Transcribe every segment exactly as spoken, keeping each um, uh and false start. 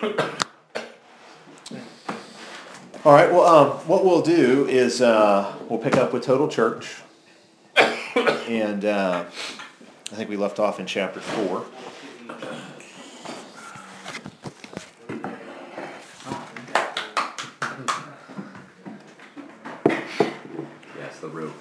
All right, well, um, what we'll do is uh, we'll pick up with Total Church. And uh, I think we left off in chapter four. Yes, the roof.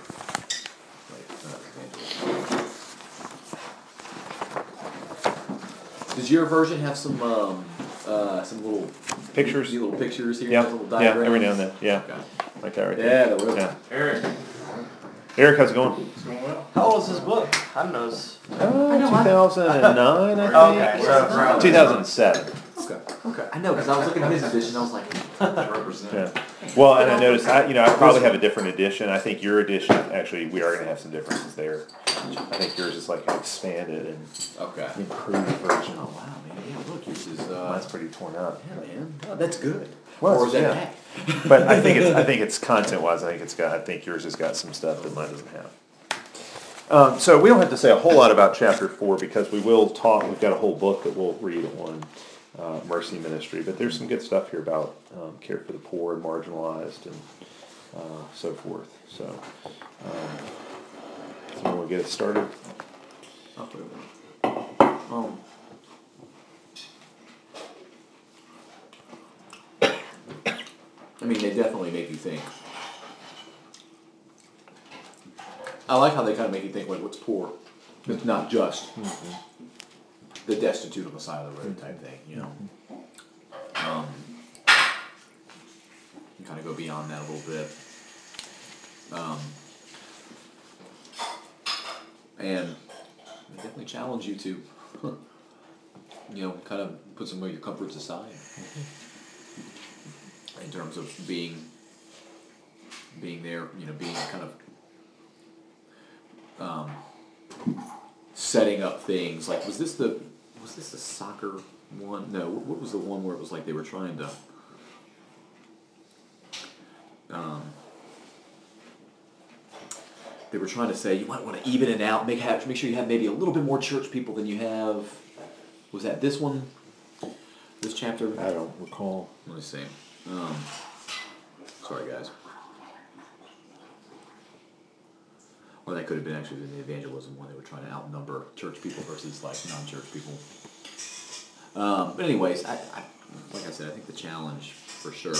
Does your version have some um, uh, some little Pictures? little pictures here? Yeah, Little yeah, diagrams? every now and then, yeah. Okay. Like that right Yeah, there. the roof. Yeah. Eric, Eric, how's it going? it's going well. How old is this book? I don't know. This. Uh, two thousand nine, I think. Okay, so two thousand seven. Okay. Okay. I know because I was looking at his edition. I was like, Represent. Yeah. Well, and I noticed, I, you know, I probably have a different edition. I think your edition, actually, we are going to have some differences there. I think yours is like an expanded and okay. improved version. Oh wow, man! Yeah, look, yours is. Uh, Mine's pretty torn up. yeah, man. Oh, that's good. Well, or is that yeah. bad? But I think it's, I think it's content-wise, I think it's got, I think yours has got some stuff that mine doesn't have. Um, so we don't have to say a whole lot about chapter four because we will talk, we've got a whole book that we'll read on uh, mercy ministry, but there's some good stuff here about um, care for the poor and marginalized and uh, so forth. So, um, so we'll get it started. I'll put it on. Um, I mean, they definitely make you think. I like how they kind of make you think, like, what's poor? It's not just mm-hmm. the destitute on the side of the road type thing, you know? Um, you kind of go beyond that a little bit. Um, and they definitely challenge you to, you know, kind of put some of your comforts aside. In terms of being, being there, you know, being kind of um, setting up things. Like, was this the, was this the soccer one? No, what was the one where it was like they were trying to, um, they were trying to say you might want to even it out, make have, make sure you have maybe a little bit more church people than you have. Was that this one? This chapter? I don't recall. Let me see. Um, sorry, guys. Or that could have been actually in the evangelism one. They were trying to outnumber church people versus like non-church people. Um, but anyways, I, I, like I said, I think the challenge for sure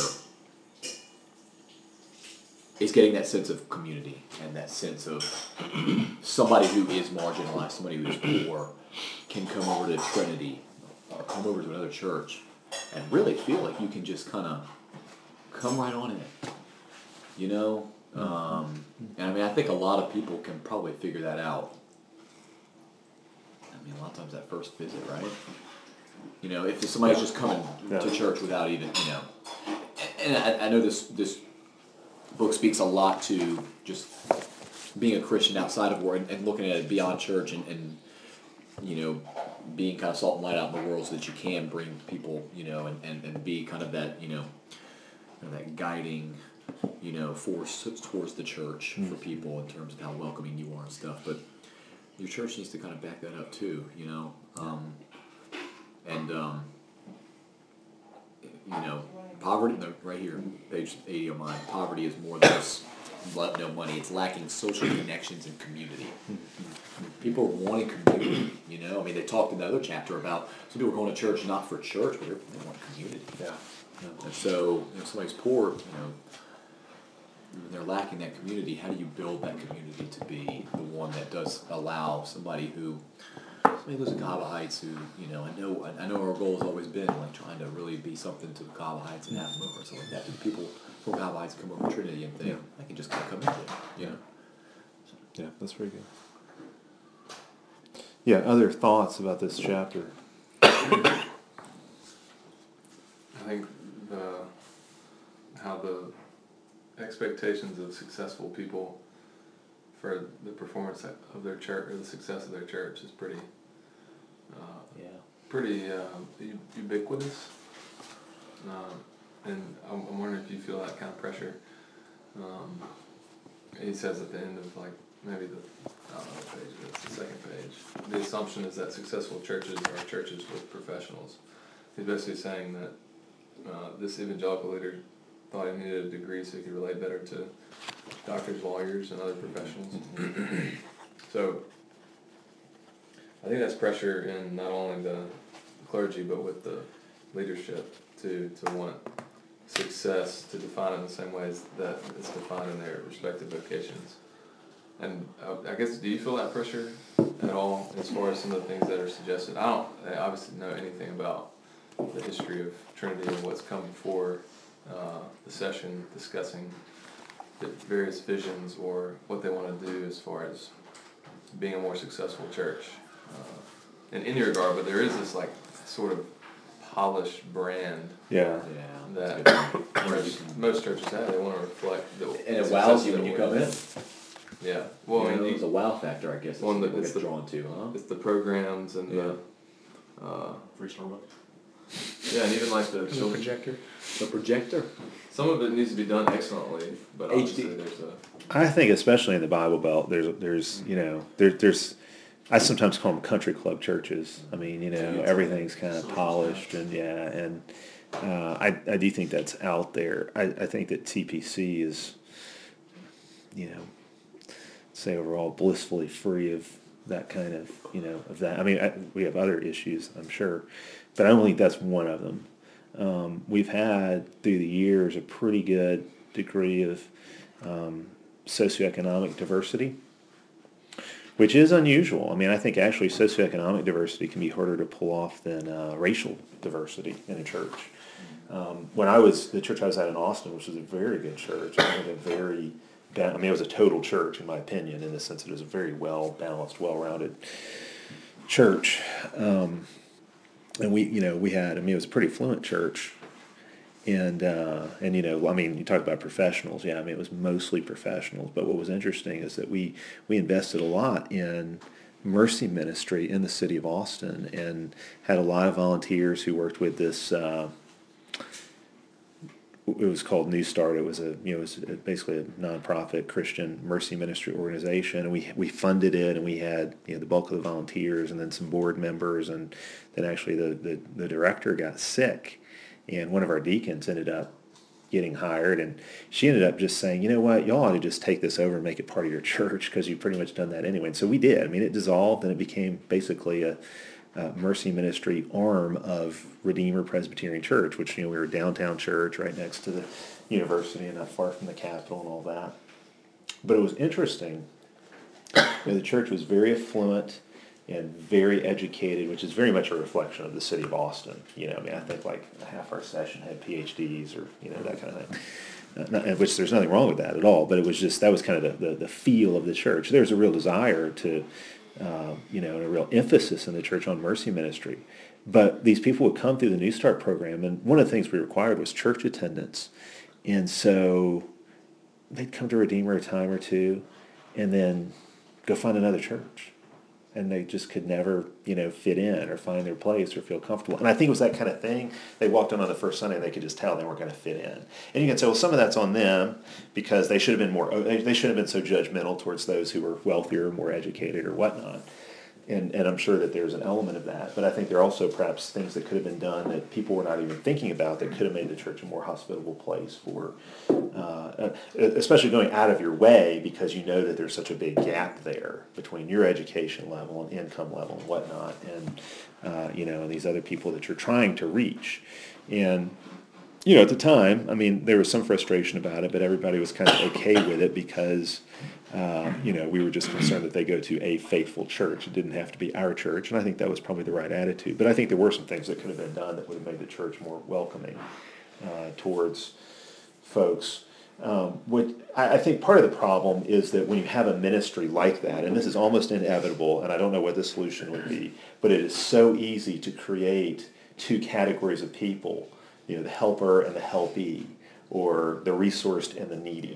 is getting that sense of community and that sense of somebody who is marginalized, somebody who is poor, can come over to Trinity or come over to another church and really feel like you can just kind of come right on in it, you know? Um, and I mean, I think a lot of people can probably figure that out. I mean, a lot of times that first visit, right? You know, if somebody's just coming Yeah. to church without even, you know, and I, I know this this book speaks a lot to just being a Christian outside of work and, and looking at it beyond church and, and you know, being kind of salt and light out in the world so that you can bring people, you know, and, and, and be kind of that, you know, kind of that guiding, you know, force towards the church mm-hmm. for people in terms of how welcoming you are and stuff. But your church needs to kind of back that up too, you know. Um, and, um, you know, poverty, no, right here, page eighty of mine, poverty is more than just no money. It's lacking social connections and community. People are wanting community, you know. I mean, they talked in the other chapter about some people are going to church not for church, but they want community. Yeah. And so, if somebody's poor, you know, and they're lacking that community, how do you build that community to be the one that does allow somebody who, somebody who's in Cahaba Heights who, you know, I know I know our goal has always been like trying to really be something to the Cahaba Heights and have them over and stuff like that. Do people from Cahaba Heights come over to Trinity and think, Yeah. I can just kind of come into it, you know? Yeah, that's very good. Yeah, other thoughts about this chapter? I think the how the expectations of successful people for the performance of their church or the success of their church is pretty, uh, Yeah. pretty uh, ubiquitous. Um, and I'm, I'm wondering if you feel that kind of pressure. Um, he says at the end of like maybe the I don't know what page it is, the second page. The assumption is that successful churches are churches with professionals. he's basically saying that uh, this evangelical leader thought he needed a degree so he could relate better to doctors, lawyers, and other professionals. So I think that's pressure in not only the clergy but with the leadership to to want success to define it in the same ways that it's defined in their respective vocations. And uh, I guess, do you feel that pressure at all as far as some of the things that are suggested? I don't I obviously know anything about the history of Trinity and what's come before uh, the session discussing the various visions or what they want to do as far as being a more successful church uh, in any regard. But there is this like sort of polished brand Yeah. Yeah. that that's a good point. most, most churches have. They want to reflect the And it success wows you of when the you come in. Yeah. Well, You I know, mean, it's a you, wow factor, I guess. That's Well, what the- people it's get the- drawn to, huh? it's the programs and Yeah. the uh, Free Starbucks. yeah, and even like the The children. projector. The projector. Some of it needs to be done excellently, but H obviously D. there's a I think especially in the Bible Belt, there's there's you know there there's I sometimes call them country club churches. I mean, you know, everything's kind of polished and yeah, and uh, I I do think that's out there. I, I think that T P C is, you know, say overall blissfully free of that kind of you know of that. I mean, I, we have other issues, I'm sure, but I don't think that's one of them. Um, we've had through the years a pretty good degree of um, socioeconomic diversity, which is unusual. I mean, I think actually socioeconomic diversity can be harder to pull off than uh, racial diversity in a church. Um, when I was, the church I was at in Austin, which was a very good church, I think a very, ba- I mean, it was a total church in my opinion, in the sense that it was a very well-balanced, well-rounded church. Um, and we, you know, we had, I mean, it was a pretty fluent church. And, uh, and, you know, I mean, you talk about professionals. Yeah, I mean, it was mostly professionals. But what was interesting is that we, we invested a lot in mercy ministry in the city of Austin and had a lot of volunteers who worked with this, uh, it was called New Start. It was a, you know, it was basically a nonprofit Christian mercy ministry organization. And we, we funded it, and we had, you know, the bulk of the volunteers and then some board members. And then actually the, the, the director got sick. And one of our deacons ended up getting hired, and she ended up just saying, you know what, y'all ought to just take this over and make it part of your church because you've pretty much done that anyway. And so we did. I mean, it dissolved, and it became basically a, a mercy ministry arm of Redeemer Presbyterian Church, which, you know, we were a downtown church right next to the university and not far from the Capitol and all that. But it was interesting. You know, the church was very affluent and very educated, which is very much a reflection of the city of Austin. You know, I mean, I think like half our session had P H Ds or, you know, that kind of thing. Uh, not, and which there's nothing wrong with that at all, but it was just, that was kind of the, the, the feel of the church. There's a real desire to, uh, you know, and a real emphasis in the church on mercy ministry. But these people would come through the New Start program, and one of the things we required was church attendance. And so they'd come to Redeemer a time or two and then go find another church. And they just could never, you know, fit in or find their place or feel comfortable. And I think it was that kind of thing. They walked in on the first Sunday, and they could just tell they weren't going to fit in. And you can say, well, some of that's on them because they should have been more, they shouldn't have been so judgmental towards those who were wealthier, more educated, or whatnot. And and I'm sure that there's an element of that. But I think there are also perhaps things that could have been done that people were not even thinking about that could have made the church a more hospitable place for, uh, especially going out of your way because you know that there's such a big gap there between your education level and income level and whatnot, and uh, you know, and these other people that you're trying to reach. And you know, at the time, I mean, there was some frustration about it, but everybody was kind of okay with it because, uh, you know, we were just concerned that they go to a faithful church. It didn't have to be our church, and I think that was probably the right attitude. But I think there were some things that could have been done that would have made the church more welcoming uh, towards folks. Um, what I, I think part of the problem is that when you have a ministry like that, and this is almost inevitable, and I don't know what the solution would be, but it is so easy to create two categories of people. You know, the helper and the helpee, or the resourced and the needy.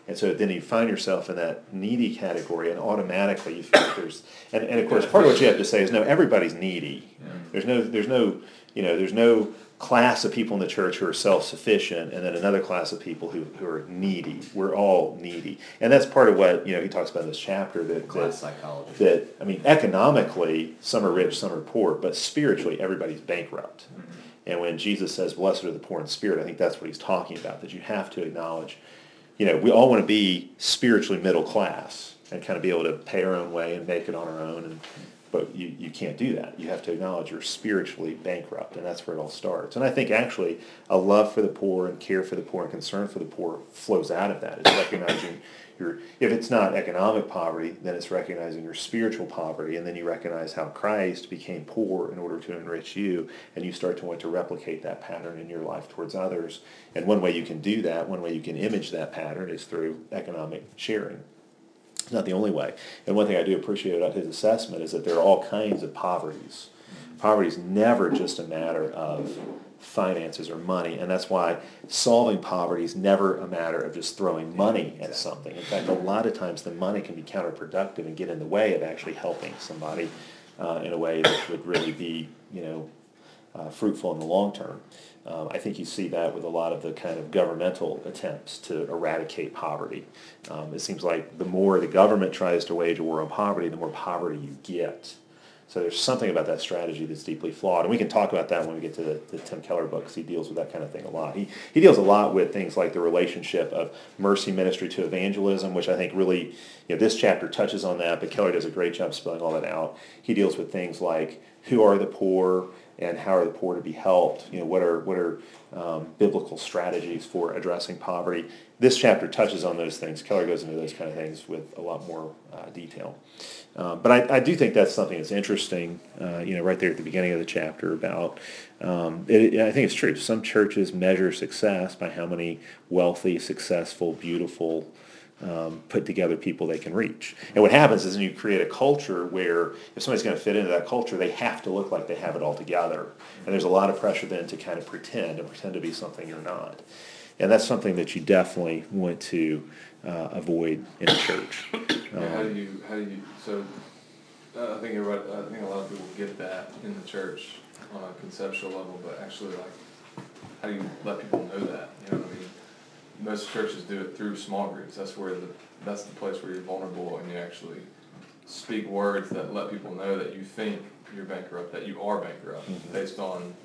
And so then you find yourself in that needy category, and automatically you feel like there's, and, and of course, part of what you have to say is, no, everybody's needy. There's no, there's no, you know, there's no class of people in the church who are self-sufficient, and then another class of people who, who are needy. We're all needy. And that's part of what, you know, he talks about in this chapter, that, Class that, psychology. that, I mean, economically, some are rich, some are poor, but spiritually, everybody's bankrupt. Mm-hmm. And when Jesus says, blessed are the poor in spirit, I think that's what he's talking about, that you have to acknowledge, you know, we all want to be spiritually middle class and kind of be able to pay our own way and make it on our own, and but you, you can't do that. You have to acknowledge you're spiritually bankrupt, and that's where it all starts. And I think actually a love for the poor and care for the poor and concern for the poor flows out of that. It's recognizing your, if it's not economic poverty, then it's recognizing your spiritual poverty, and then you recognize how Christ became poor in order to enrich you, and you start to want to replicate that pattern in your life towards others. And one way you can do that, one way you can image that pattern is through economic sharing. It's not the only way. And one thing I do appreciate about his assessment is that there are all kinds of poverties. Poverty is never just a matter of finances or money, and that's why solving poverty is never a matter of just throwing money at something. In fact, a lot of times the money can be counterproductive and get in the way of actually helping somebody uh, in a way that would really be, you know, uh, fruitful in the long term. Um, I think you see that with a lot of the kind of governmental attempts to eradicate poverty. Um, it seems like the more the government tries to wage a war on poverty, the more poverty you get. So there's something about that strategy that's deeply flawed. And we can talk about that when we get to the, the Tim Keller book, because he deals with that kind of thing a lot. He, he deals a lot with things like the relationship of mercy ministry to evangelism, which I think really, you know, this chapter touches on that, but Keller does a great job spelling all that out. He deals with things like who are the poor, and how are the poor to be helped? You know, what are what are um, biblical strategies for addressing poverty? This chapter touches on those things. Keller goes into those kind of things with a lot more uh, detail. Um, but I, I do think that's something that's interesting. Uh, you know, right there at the beginning of the chapter about. Um, it, I think it's true. Some churches measure success by how many wealthy, successful, beautiful, Um, put together people they can reach. And what happens is, you create a culture where if somebody's going to fit into that culture, they have to look like they have it all together. And there's a lot of pressure then to kind of pretend and pretend to be something you're not. And that's something that you definitely want to uh, avoid in a church. Yeah, how do you, how do you, so, uh, I think everybody, I think a lot of people get that in the church on a conceptual level, but actually, like, how do you let people know that, you know what I mean? Most churches do it through small groups. That's where the, that's the place where you're vulnerable and you actually speak words that let people know that you think you're bankrupt, that you are bankrupt, mm-hmm. based on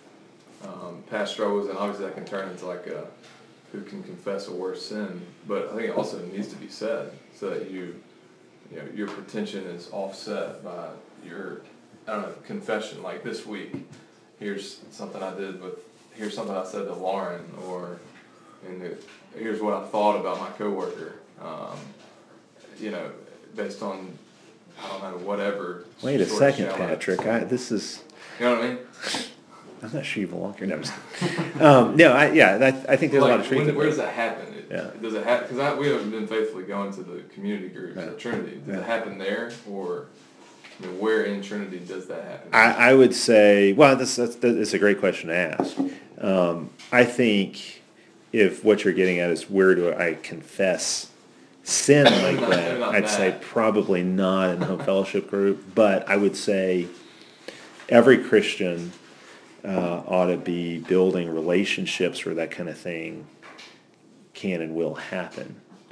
um, past struggles, and obviously that can turn into like a, who can confess a worse sin, but I think it also needs to be said so that you, you know, your pretension is offset by your, I don't know, confession. Like this week, here's something I did with, here's something I said to Lauren, or, and it, here's what I thought about my coworker, um, you know, based on, I don't know, whatever. Wait a second, Patrick. I, this is. You know what I mean? I'm not sure you belong here. No, I'm just kidding. um, no, I, yeah, that, I think there's like, a lot of truth. When, in where that. does that happen? It, yeah. Does it happen? Because we haven't been faithfully going to the community groups yeah. at Trinity. Does yeah. it happen there, or I mean, where in Trinity does that happen? I, I would say, well, that's, that's that's a great question to ask. Um, I think if what you're getting at is where do I confess sin like not, that, I'd that. say probably not in a home fellowship group. But I would say every Christian uh, ought to be building relationships where that kind of thing can and will happen.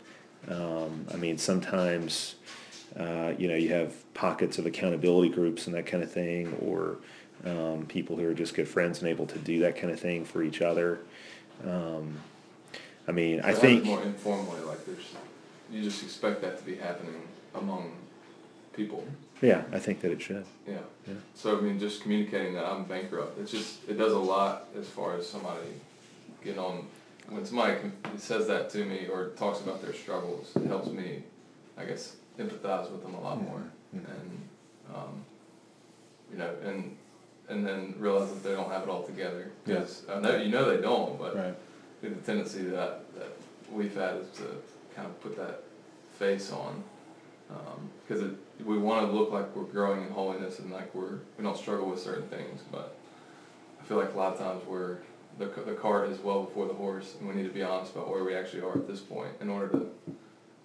Um, I mean, sometimes, uh, you know, you have pockets of accountability groups and that kind of thing, or um, people who are just good friends and able to do that kind of thing for each other. Um, I mean, so I think more informally, like there's, you just expect that to be happening among people. Yeah, I think that it should. Yeah. yeah. So I mean, just communicating that I'm bankrupt. It's just it does a lot as far as somebody getting on. When somebody says that to me or talks about their struggles, it helps me, I guess, empathize with them a lot more, mm-hmm. and um, you know, and and then realize that they don't have it all together. Because yeah. I know you know they don't, but right. the tendency that that we've had is to kind of put that face on, because um, we want to look like we're growing in holiness and like we're we don't struggle with certain things, but I feel like a lot of times we're the the cart is well before the horse, and we need to be honest about where we actually are at this point in order to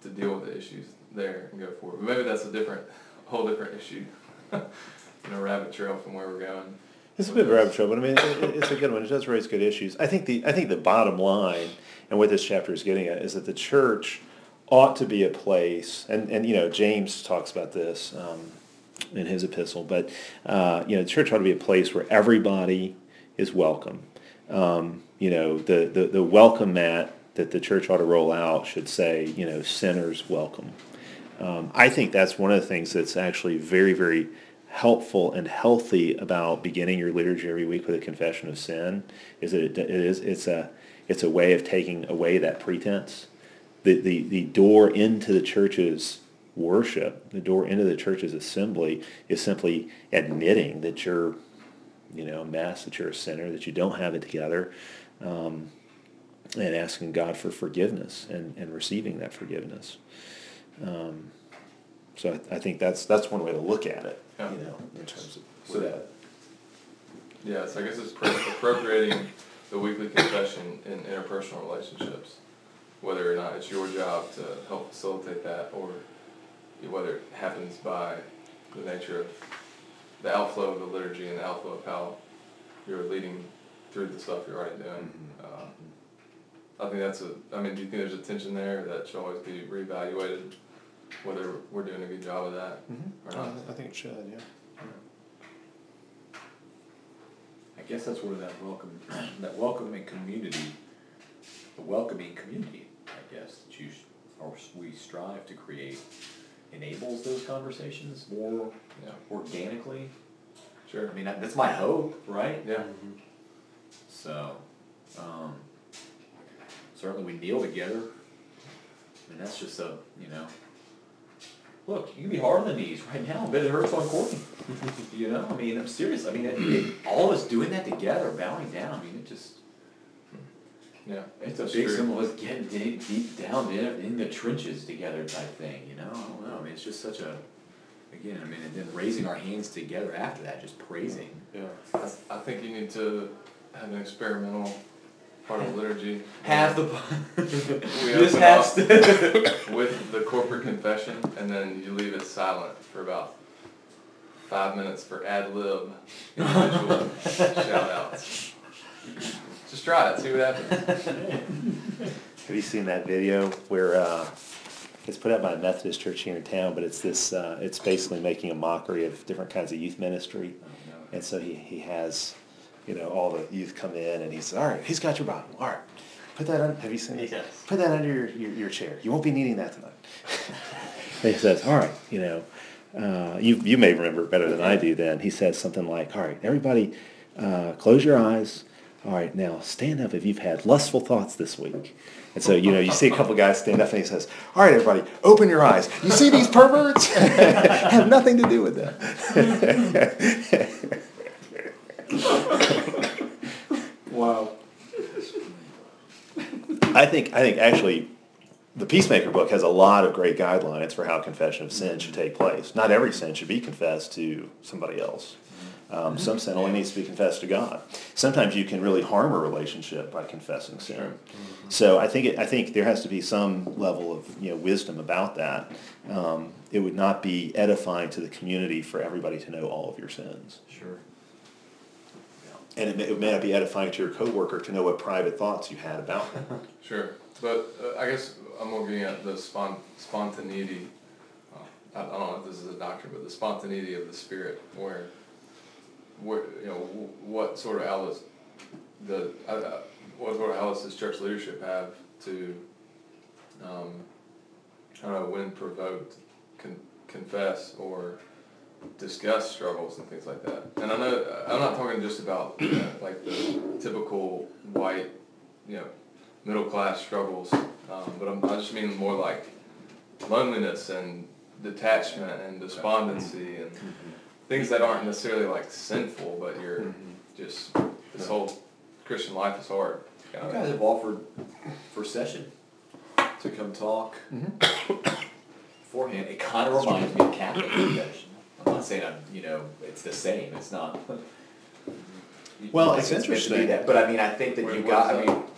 to deal with the issues there and go forward. But maybe that's a different, whole different issue, you know, rabbit trail from where we're going. It's a bit of a rabbit trail, but I mean, it, it- it's a good one. It does raise good issues. I think the I think the bottom line, and what this chapter is getting at, is that the church ought to be a place, and, and you know, James talks about this um, in his epistle, but uh, you know, the church ought to be a place where everybody is welcome. Um, you know, the, the, the welcome mat that the church ought to roll out should say, you know, sinners welcome. Um, I think that's one of the things that's actually very, very helpful and healthy about beginning your liturgy every week with a confession of sin. Is that it, it is it's a it's a way of taking away that pretense. The, the the door into the church's worship, the door into the church's assembly, is simply admitting that you're, you know, a mess, that you're a sinner, that you don't have it together, um, and asking God for forgiveness and, and receiving that forgiveness. Um, so I, I think that's that's one way to look at it, Yeah. you know, in terms of So that, yeah, so I guess it's pro- appropriating the weekly confession in interpersonal relationships, whether or not it's your job to help facilitate that, or whether it happens by the nature of the outflow of the liturgy and the outflow of how you're leading through the stuff you're already doing. Uh, I think that's a, I mean, do you think there's a tension there that should always be reevaluated, whether we're doing a good job of that or not? I think it should, yeah. I guess that's where that welcome, that welcoming community, the welcoming community, I guess, that you, sh- or we strive to create, enables those conversations more Yeah, organically. sure. I mean, that- that's my hope, right? Yeah, So, um, certainly we kneel together. I mean, that's just a, you know, look, you can be hard on the knees right now, but it hurts on Courtney. You know, I mean, I'm serious. I mean, it, it, all of us doing that together, bowing down, I mean, it just, yeah. it's a That's big true. symbol of us getting deep, deep down in, in the trenches together type thing, you know? I don't know, I mean, it's just such a, again, I mean, and then raising our hands together after that, just praising. Yeah, I, I think you need to have an experimental part of liturgy. Half the, We just open has up to. with the corporate confession, and then you leave it silent for about five minutes for ad lib individual shout outs. Just try it, see what happens. Have you seen that video where uh, it's put out by a Methodist church here in town, but it's this, uh, it's basically making a mockery of different kinds of youth ministry. And so he, he has, you know, all the youth come in and he says, all right, he's got your Bible. All right, put that on, have you seen it? Yes. Put that under your, your, your chair. You won't be needing that tonight. And he says, all right, you know, uh, you, you may remember it better than I do then. He says something like, all right, everybody, uh, close your eyes. All right, now stand up if you've had lustful thoughts this week. And so, you know, you see a couple guys stand up and he says, all right, everybody, open your eyes. You see these perverts? Have nothing to do with them. Wow. I think, I think actually the Peacemaker book has a lot of great guidelines for how confession of sin should take place. Not every sin should be confessed to somebody else. Um, some sin only needs to be confessed to God. Sometimes you can really harm a relationship by confessing sin. Sure. So I think it, I think there has to be some level of, you know, wisdom about that. Um, it would not be edifying to the community for everybody to know all of your sins, Sure. and it may, it may not be edifying to your coworker to know what private thoughts you had about them. Sure, but uh, I guess I'm more getting at the spon- spontaneity. Uh, I, I don't know if this is a doctrine, but the spontaneity of the Spirit, where, where you know, w- what sort of outlets the uh, uh, what sort of outlets does church leadership have to, um, I don't know, when provoked, con- confess or discuss struggles and things like that. And I know I'm not talking just about you know, like the typical white, you know, middle class struggles, um, but I'm, I just mean more like loneliness and detachment and despondency and things that aren't necessarily like sinful, but you're just this whole Christian life is hard. You guys have offered for session to come talk beforehand. It kind of reminds me of Catholic confession. I'm not saying I'm, you know, it's the same. It's not. Well, like it's meant to be interesting. that, but I mean, I think that What- you what got. is I that? mean,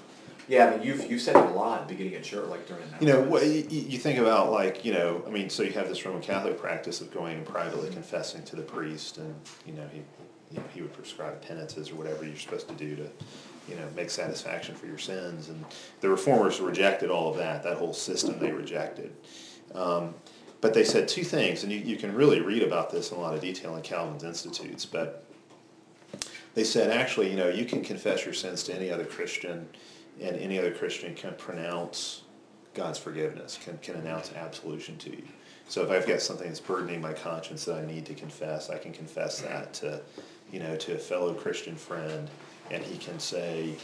Yeah, I mean, you've, you've said it a lot at the beginning of church, like during that. You know, what, you, you think about like, you know, I mean, so you have this Roman Catholic practice of going and privately confessing to the priest, and, you know, he, you know, he would prescribe penances or whatever you're supposed to do to, you know, make satisfaction for your sins. And the Reformers rejected all of that, that whole system they rejected. Um, but they said two things, and you, you can really read about this in a lot of detail in Calvin's Institutes, but they said, actually, you know, you can confess your sins to any other Christian, and any other Christian can pronounce God's forgiveness, can, can announce absolution to you. So if I've got something that's burdening my conscience that I need to confess, I can confess that to, you know, to a fellow Christian friend, and he can say,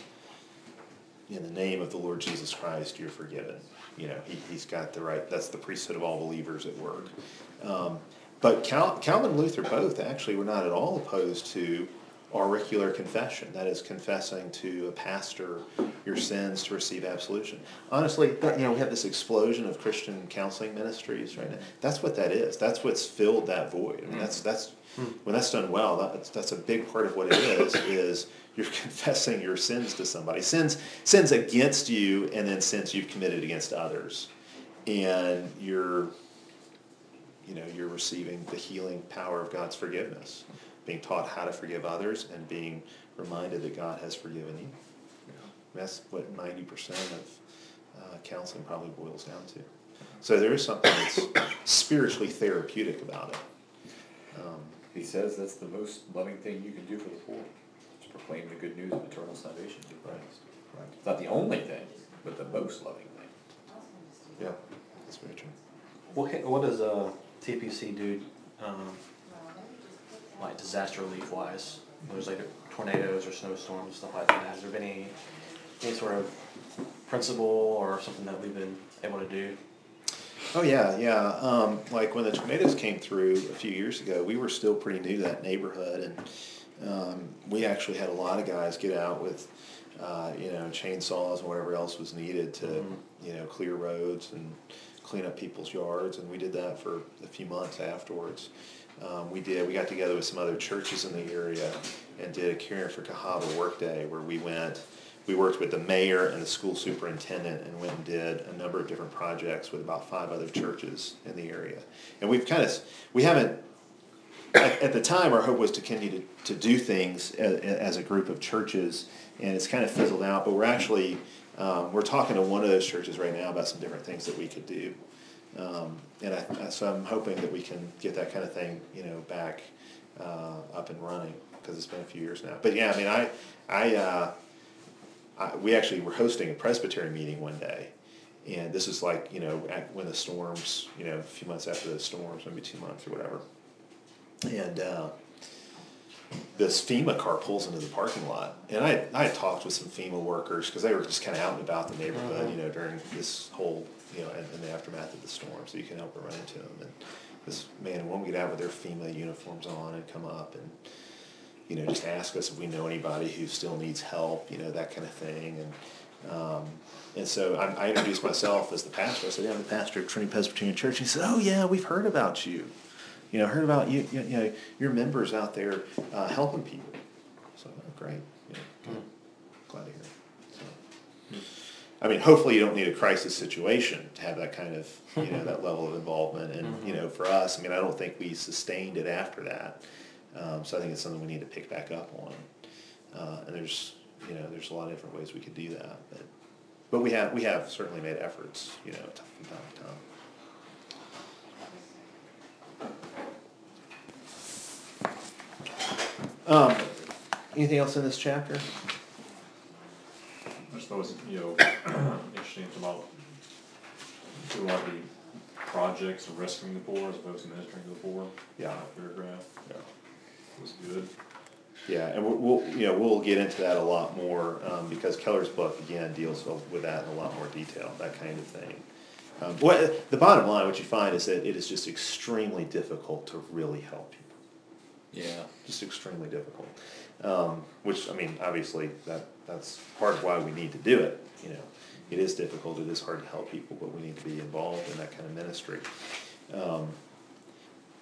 in the name of the Lord Jesus Christ, you're forgiven. You know, he, he's got the right, that's the priesthood of all believers at work. Um, but Cal, Calvin and Luther both actually were not at all opposed to auricular confession, that is confessing to a pastor your sins to receive absolution. Honestly, you know, we have this explosion of Christian counseling ministries right now. That's what that is. That's what's filled that void. I mean, that's that's when that's done well. That's that's a big part of what it is. Is you're confessing your sins to somebody, sins sins against you, and then sins you've committed against others, and you're, you know, you're receiving the healing power of God's forgiveness, being taught how to forgive others, and being reminded that God has forgiven you. That's what ninety percent of uh, counseling probably boils down to. So there is something that's spiritually therapeutic about it. Um, He says that's the most loving thing you can do for the poor, is proclaim the good news of eternal salvation through Christ. right. It's not the only thing, but the most loving thing. Yeah, that's very true. What can, what does uh, T P C do, um, like disaster relief wise? When there's like tornadoes or snowstorms and stuff like that. Has there been any any sort of principle or something that we've been able to do? Oh yeah, yeah. Um, like when the tornadoes came through a few years ago, we were still pretty new to that neighborhood, and um, we actually had a lot of guys get out with, uh, you know, chainsaws and whatever else was needed to, mm-hmm. you know, clear roads and clean up people's yards, and we did that for a few months afterwards. Um, we did. We got together with some other churches in the area and did a Caring for Cahaba work day where we went. We worked with the mayor and the school superintendent and went and did a number of different projects with about five other churches in the area. And we've kind of, we haven't, at, at the time our hope was to continue to, to do things as, as a group of churches, and it's kind of fizzled out, but we're actually, um, we're talking to one of those churches right now about some different things that we could do. Um, and I, so I'm hoping that we can get that kind of thing, you know, back uh, up and running, because it's been a few years now. But yeah, I mean, I, I, uh, I, we actually were hosting a Presbytery meeting one day, and this is like, you know, at, when the storms, you know, a few months after the storms, maybe two months or whatever, and uh, this FEMA car pulls into the parking lot, and I, I had talked with some FEMA workers because they were just kind of out and about the neighborhood, mm-hmm. you know, during this whole, you know, in, in the aftermath of the storm, so you can help run into them. And this man and woman get out with their FEMA uniforms on and come up and, you know, just ask us if we know anybody who still needs help, you know, that kind of thing. And um, and so I, I introduced myself as the pastor. I said, yeah, I'm the pastor of Trinity Presbyterian Church. He said, oh yeah, we've heard about you. You know, heard about you, you, you know, your members out there uh, helping people. So, oh, great. Yeah, good. Mm. Glad to hear it. So, I mean, hopefully you don't need a crisis situation to have that kind of, you know, that level of involvement. And, mm-hmm. you know, for us, I mean, I don't think we sustained it after that. Um, so I think it's something we need to pick back up on. Uh, and there's, you know, there's a lot of different ways we could do that. But, but we have, we have certainly made efforts, you know, from time to time. Um, anything else in this chapter? I just thought it was, you know, interesting about doing a lot of the projects of rescuing the poor as opposed to ministering to the poor. Yeah. That paragraph. Yeah. It was good. Yeah, and we'll, we'll, you know, we'll get into that a lot more, um, because Keller's book, again, deals with that in a lot more detail, that kind of thing. Um, what, the bottom line, what you find is that it is just extremely difficult to really help people. Yeah. Just extremely difficult. Um, which, I mean, obviously, that that's part of why we need to do it. You know, it is difficult, it is hard to help people, but we need to be involved in that kind of ministry. Um,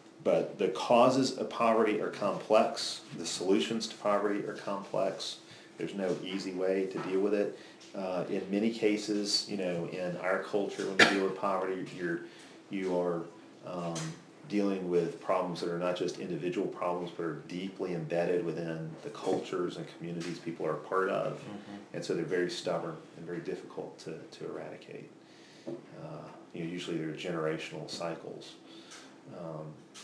but the causes of poverty are complex, the solutions to poverty are complex, There's no easy way to deal with it. Uh, in many cases, you know, in our culture, when you deal with poverty, you're, you are, um, dealing with problems that are not just individual problems, but are deeply embedded within the cultures and communities people are a part of. Mhm. And so they're very stubborn and very difficult to, to eradicate. Uh, you know, usually they're generational cycles. Um,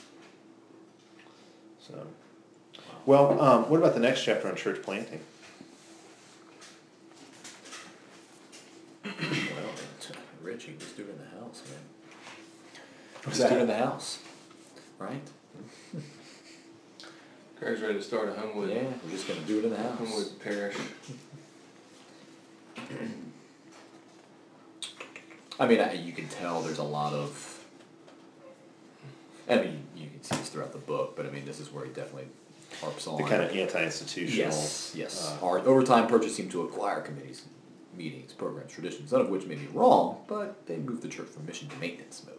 so, well, um, what about the next chapter on church planting? Well, Rich, you just do it in the house, man. Just do it in the house, right? Craig's ready to start a Homewood, Yeah, we're just gonna do it in the house. Homewood parish. I mean, I, you can tell there's a lot of. I mean, you can see this throughout the book, but I mean, this is where he definitely harps on. The kind of anti-institutional. Yes, yes. uh, Our overtime purchasing to acquire committees, meetings, programs, traditions, none of which may be wrong, but they move the church from mission to maintenance mode.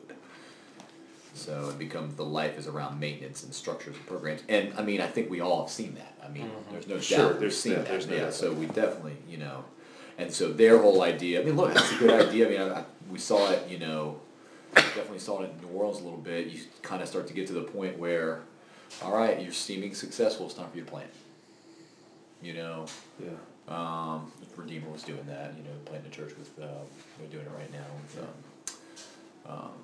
So it becomes the life is around maintenance and structures and programs. And I mean, I think we all have seen that. I mean, Mhm. there's no Sure, doubt we've there's seen no- that. there's no yeah, doubt. so we definitely, you know, and so their whole idea, I mean, look, it's a good idea. I mean, I, I, we saw it, you know, definitely saw it in New Orleans a little bit. You kind of start to get to the point where, all right, you're seeming successful, it's time for you to plant. You know, Yeah. um, Redeemer was doing that, you know, planting a church with, uh, they're doing it right now with, um, um,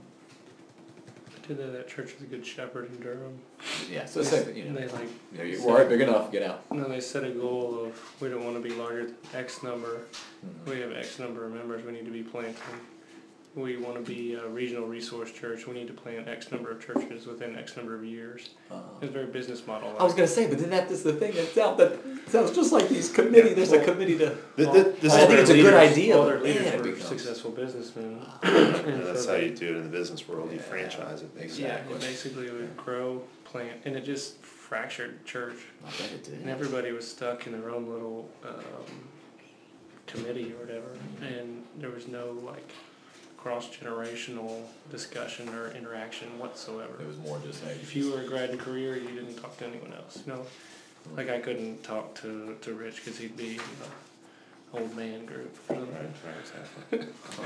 Did they, that church was a Good Shepherd in Durham. yeah, so it's like, you And know, they like, you know, you're all right, big enough, get out. no, they set a goal of, we don't wanna be larger than X number. Mhm. We have X number of members, we need to be planting. We wanna be a regional resource church, we need to plant X number of churches within X number of years. Uh, It's very business model. I was gonna say, but then that is the thing, that sounds, that sounds just like these committee, there's a Well, committee to. The- the- this I is think it's a where good leaders- idea, All but their leaders man, it were becomes. successful businessmen. And that's so how they- you do it in the business world, you Yeah. franchise it. Yeah, Exactly. it basically would grow, plant, and it just fractured church. I bet it did. And everybody was stuck in their own little um, committee or whatever, and there was no like cross-generational discussion or interaction whatsoever. It was more just, hey. If you were a grad and career, you didn't talk to anyone else. You know, like I couldn't talk to to Rich because he'd be in the old man group or something.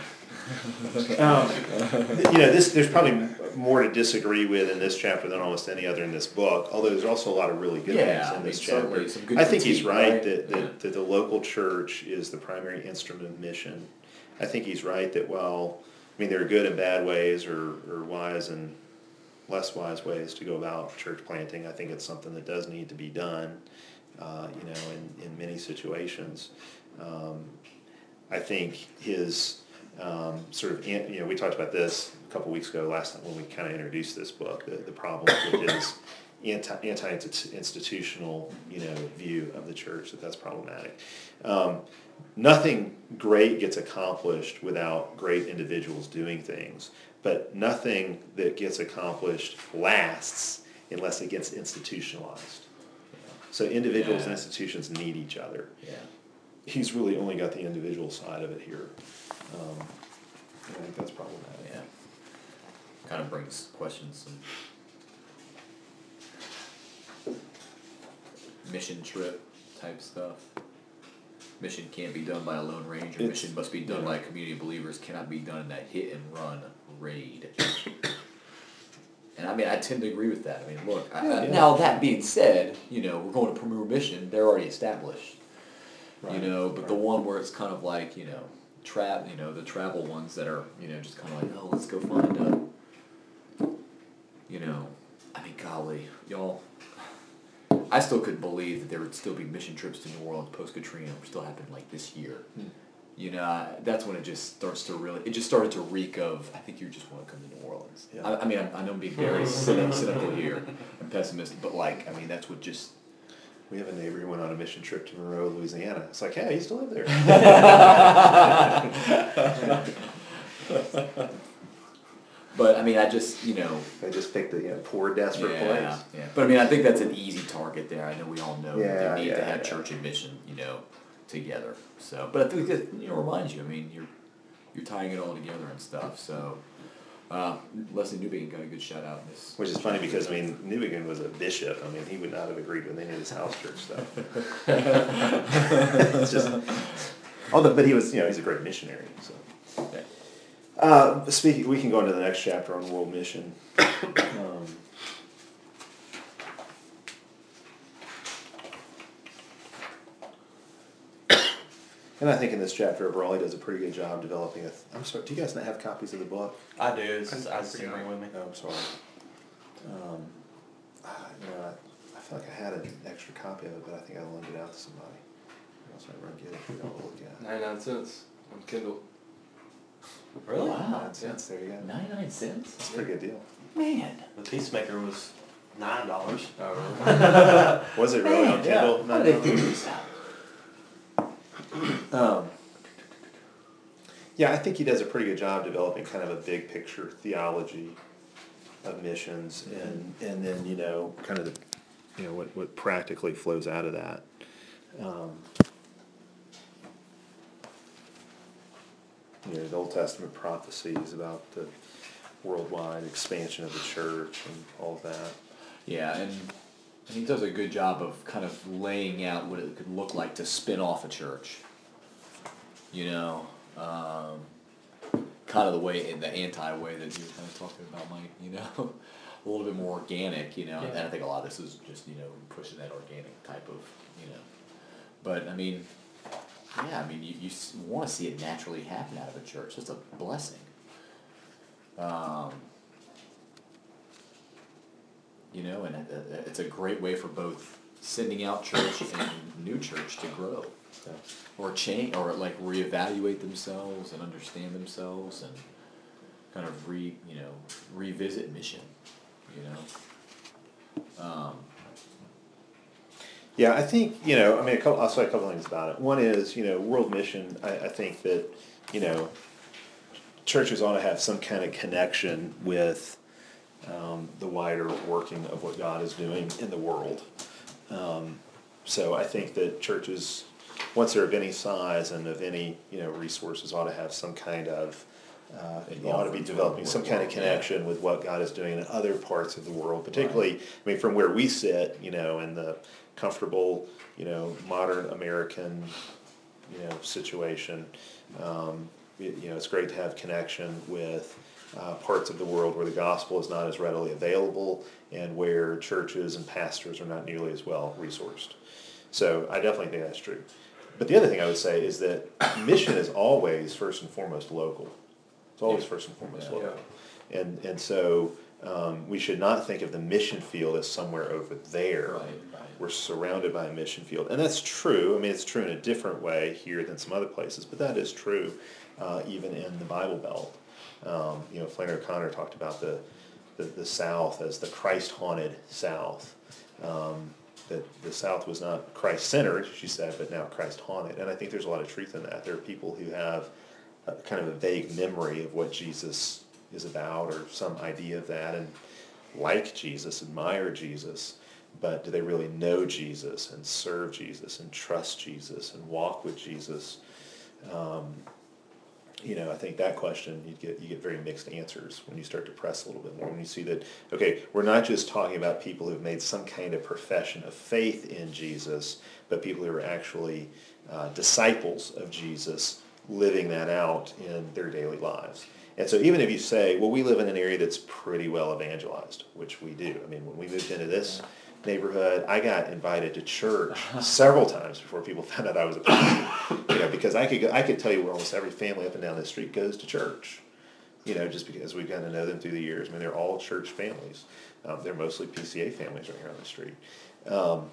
Um, you know, this, there's probably more to disagree with in this chapter than almost any other in this book, although there's also a lot of really good Yeah, things I in mean, this certainly chapter. some good I think he's critique, right right? that, Yeah. that, that the local church is the primary instrument of mission. I think he's right that while, I mean, there are good and bad ways or, or wise and less wise ways to go about church planting. I think it's something that does need to be done, uh, you know, in, in many situations. Um, I think his um, sort of, an- you know, we talked about this a couple weeks ago, last time when we kind of introduced this book, the, the problem with his anti, anti-institutional, you know, view of the church, that that's problematic. Um, nothing great gets accomplished without great individuals doing things, but nothing that gets accomplished lasts unless it gets institutionalized. So individuals and Yeah. institutions need each other. Yeah. He's really only got the individual side of it here. Um, I think that's problematic. Yeah. Kind of brings questions and mission trip type stuff. Mission can't be done by a lone ranger. It's- Mission must be done yeah. by a community of believers. Cannot be done in that hit and run raid. And I mean, I tend to agree with that. I mean, look. I, I, Yeah. now that being said, you know, we're going to Premier Mission. They're already established. Right, You know, but the right. one where it's kind of like, you know, trap, you know, the travel ones that are, you know, just kind of like, oh, let's go find a, you know, I mean, golly, y'all, I still couldn't believe that there would still be mission trips to New Orleans post Katrina, which still happened like this year. Hmm. You know, I- that's when it just starts to really, it just started to reek of, I think you just want to come to New Orleans. Yeah. I, I mean, I, I know I'm being very cynical, cynical here and pessimistic, but like, I mean, that's what just, We have a neighbor who went on a mission trip to Monroe, Louisiana. It's like, hey, I used to live there. but I mean, I just, you know, They just picked a you know, poor, desperate yeah, place. yeah. But I mean, I think that's an easy target there. I know we all know that Yeah, they need to yeah, have yeah. church and mission, you know, together. So, but I think that, you know, reminds you. I mean, you're you're tying it all together and stuff. So, Uh, Leslie Newbegin got a good shout out in this. Which is funny because, I mean, Newbegin was a bishop. I mean, he would not have agreed with any of his house church stuff. It's just, although, but he was, you know, he's a great missionary, so. Okay. Uh, speaking, we can go into the next chapter on world mission. Um, And I think in this chapter overall, he does a pretty good job developing a. Th- I'm sorry. Do you guys not have copies of the book? I do. It's, I- I I just didn't forgot. bring it with me. No, I'm sorry. Um, ah, you know, I, I feel like I had an extra copy of it, but I think I loaned it out to somebody. Or else I'd run get it for y'all to look at. Ninety-nine cents on Kindle. Really? Wow. Nine cents. There you go. ninety-nine cents? That's a pretty good deal. Man. The Peacemaker was nine dollars. Oh, really? Was it really on Man, yeah. Kindle? How did they figure this out? Um, yeah, I think he does a pretty good job developing kind of a big picture theology of missions, and and then you know kind of the you know what what practically flows out of that. Um, you know, the Old Testament prophecies about the worldwide expansion of the church and all of that. Yeah, and and he does a good job of kind of laying out what it could look like to spin off a church. You know, um, kind of the way, the anti-way that you were kind of talking about, Mike, you know, a little bit more organic, you know, Yeah. and I think a lot of this is just, you know, pushing that organic type of, you know, but I mean, yeah, I mean, you, you want to see it naturally happen out of a church. It's a blessing. Um, you know, and it, it- it's a great way for both sending out church and new church to grow. So, Or change, or like reevaluate themselves and understand themselves and kind of re, you know, revisit mission, you know. Um, yeah, I think you know. I mean, a couple, I'll say a couple things about it. One is you know, world mission. I, I think that you know, churches ought to have some kind of connection with um, the wider working of what God is doing in the world. Um, so I think that churches, once they're of any size and of any you know resources, ought to have some kind of uh, you ought to be developing some kind of connection with what God is doing in other parts of the world, particularly. I mean, from where we sit, you know, in the comfortable, you know, modern American, you know, situation. Um, it, you know, it's great to have connection with uh, parts of the world where the gospel is not as readily available and where churches and pastors are not nearly as well resourced. So I definitely think that's true. But the other thing I would say is that mission is always first and foremost local. It's always Yeah. first and foremost Yeah. local. And and so um, we should not think of the mission field as somewhere over there. Right, right. We're surrounded by a mission field. And that's true. I mean, it's true in a different way here than some other places, but that is true uh, even in the Bible Belt. Um, you know, Flannery O'Connor talked about the, the, the South as the Christ-haunted South. Um, that the South was not Christ-centered, she said, but now Christ-haunted. And I think there's a lot of truth in that. There are people who have a, kind of a vague memory of what Jesus is about or some idea of that and like Jesus, admire Jesus, but do they really know Jesus and serve Jesus and trust Jesus and walk with Jesus? Um, you know, I think that question, you get you get very mixed answers when you start to press a little bit more. When you see that, okay, we're not just talking about people who've made some kind of profession of faith in Jesus, but people who are actually uh, disciples of Jesus, living that out in their daily lives. And so even if you say, well, we live in an area that's pretty well evangelized, which we do. I mean, when we moved into this neighborhood, I got invited to church several times before people found out I was a pastor. You know, because I could go, I could tell you where almost every family up and down the street goes to church. You know, just because we've gotten to know them through the years. I mean, they're all church families. Um, they're mostly P C A families right here on the street. Um,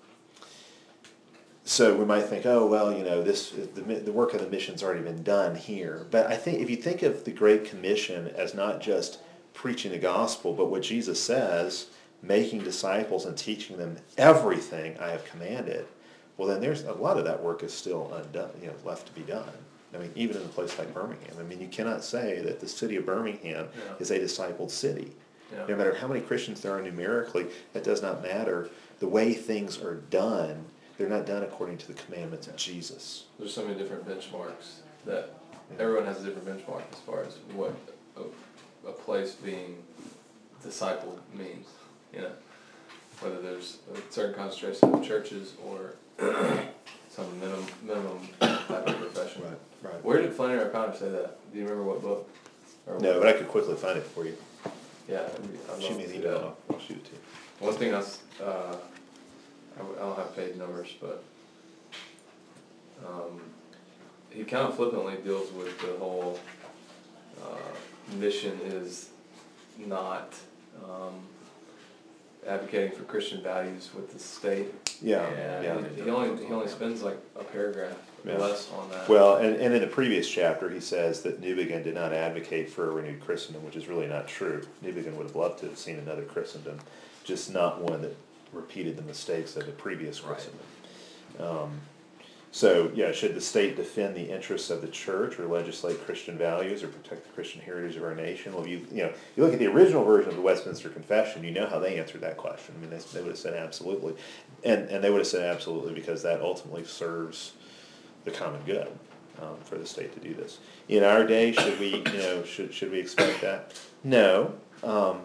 so we might think, oh well, you know, this the the work of the mission's already been done here. But I think if you think of the Great Commission as not just preaching the gospel, but what Jesus says, making disciples and teaching them everything I have commanded, well then there's a lot of that work is still undone, you know, left to be done. I mean, even in a place like Birmingham, I mean, you cannot say that the city of Birmingham Yeah. is a discipled city. Yeah. No matter how many Christians there are numerically, that does not matter. The way things are done, they're not done according to the commandments of Jesus. There's so many different benchmarks that everyone has a different benchmark as far as what oh, a place being discipled means, you know, whether there's a certain concentration of churches or some minimum minimum type of profession. Right, right. Where did Flannery O'Connor say that? Do you remember what book? Or No, what- but I could quickly find it for you. Yeah, I'd be- I'd Shoot love me to an see email, that. I'll I'll shoot it to you. One thing else, uh, I, w- I don't have page numbers, but um, he kind of flippantly deals with the whole uh, mission is not um, advocating for Christian values with the state. Yeah, And yeah. he, he only he only spends like a paragraph Yeah. less on that. Well, and, and in the previous chapter, he says that Newbigin did not advocate for a renewed Christendom, which is really not true. Newbigin would have loved to have seen another Christendom, just not one that repeated the mistakes of the previous Right. Christendom. Um, so, yeah, should the state defend the interests of the church or legislate Christian values or protect the Christian heritage of our nation? Well, you you know, you look at the original version of the Westminster Confession, you know how they answered that question. I mean, they, they would have said absolutely. And, and they would have said absolutely because that ultimately serves the common good, um, for the state to do this. In our day, should we, you know, should, should we expect that? No, um,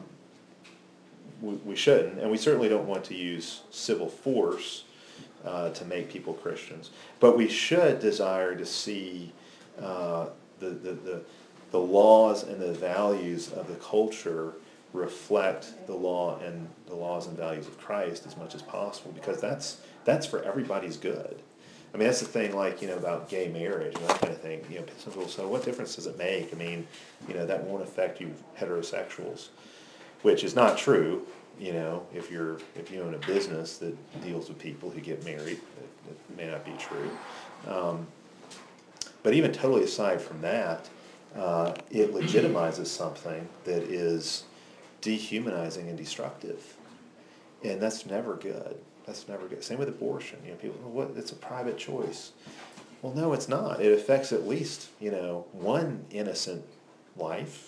we, we shouldn't, and we certainly don't want to use civil force, uh, to make people Christians. But we should desire to see, uh, the, the, the, the laws and the values of the culture reflect the law and the laws and values of Christ as much as possible, because that's, that's for everybody's good. I mean, that's the thing, like, you know, about gay marriage and that kind of thing. You know, some people say, what difference does it make? I mean, you know, that won't affect you heterosexuals, which is not true. You know, if you're, if you own a business that deals with people who get married, it, it may not be true. Um, but even totally aside from that, uh, it legitimizes something that is dehumanizing and destructive. And that's never good. That's never good. Same with abortion. You know, people, well, what? It's a private choice. Well, no, it's not. It affects at least, you know, one innocent life.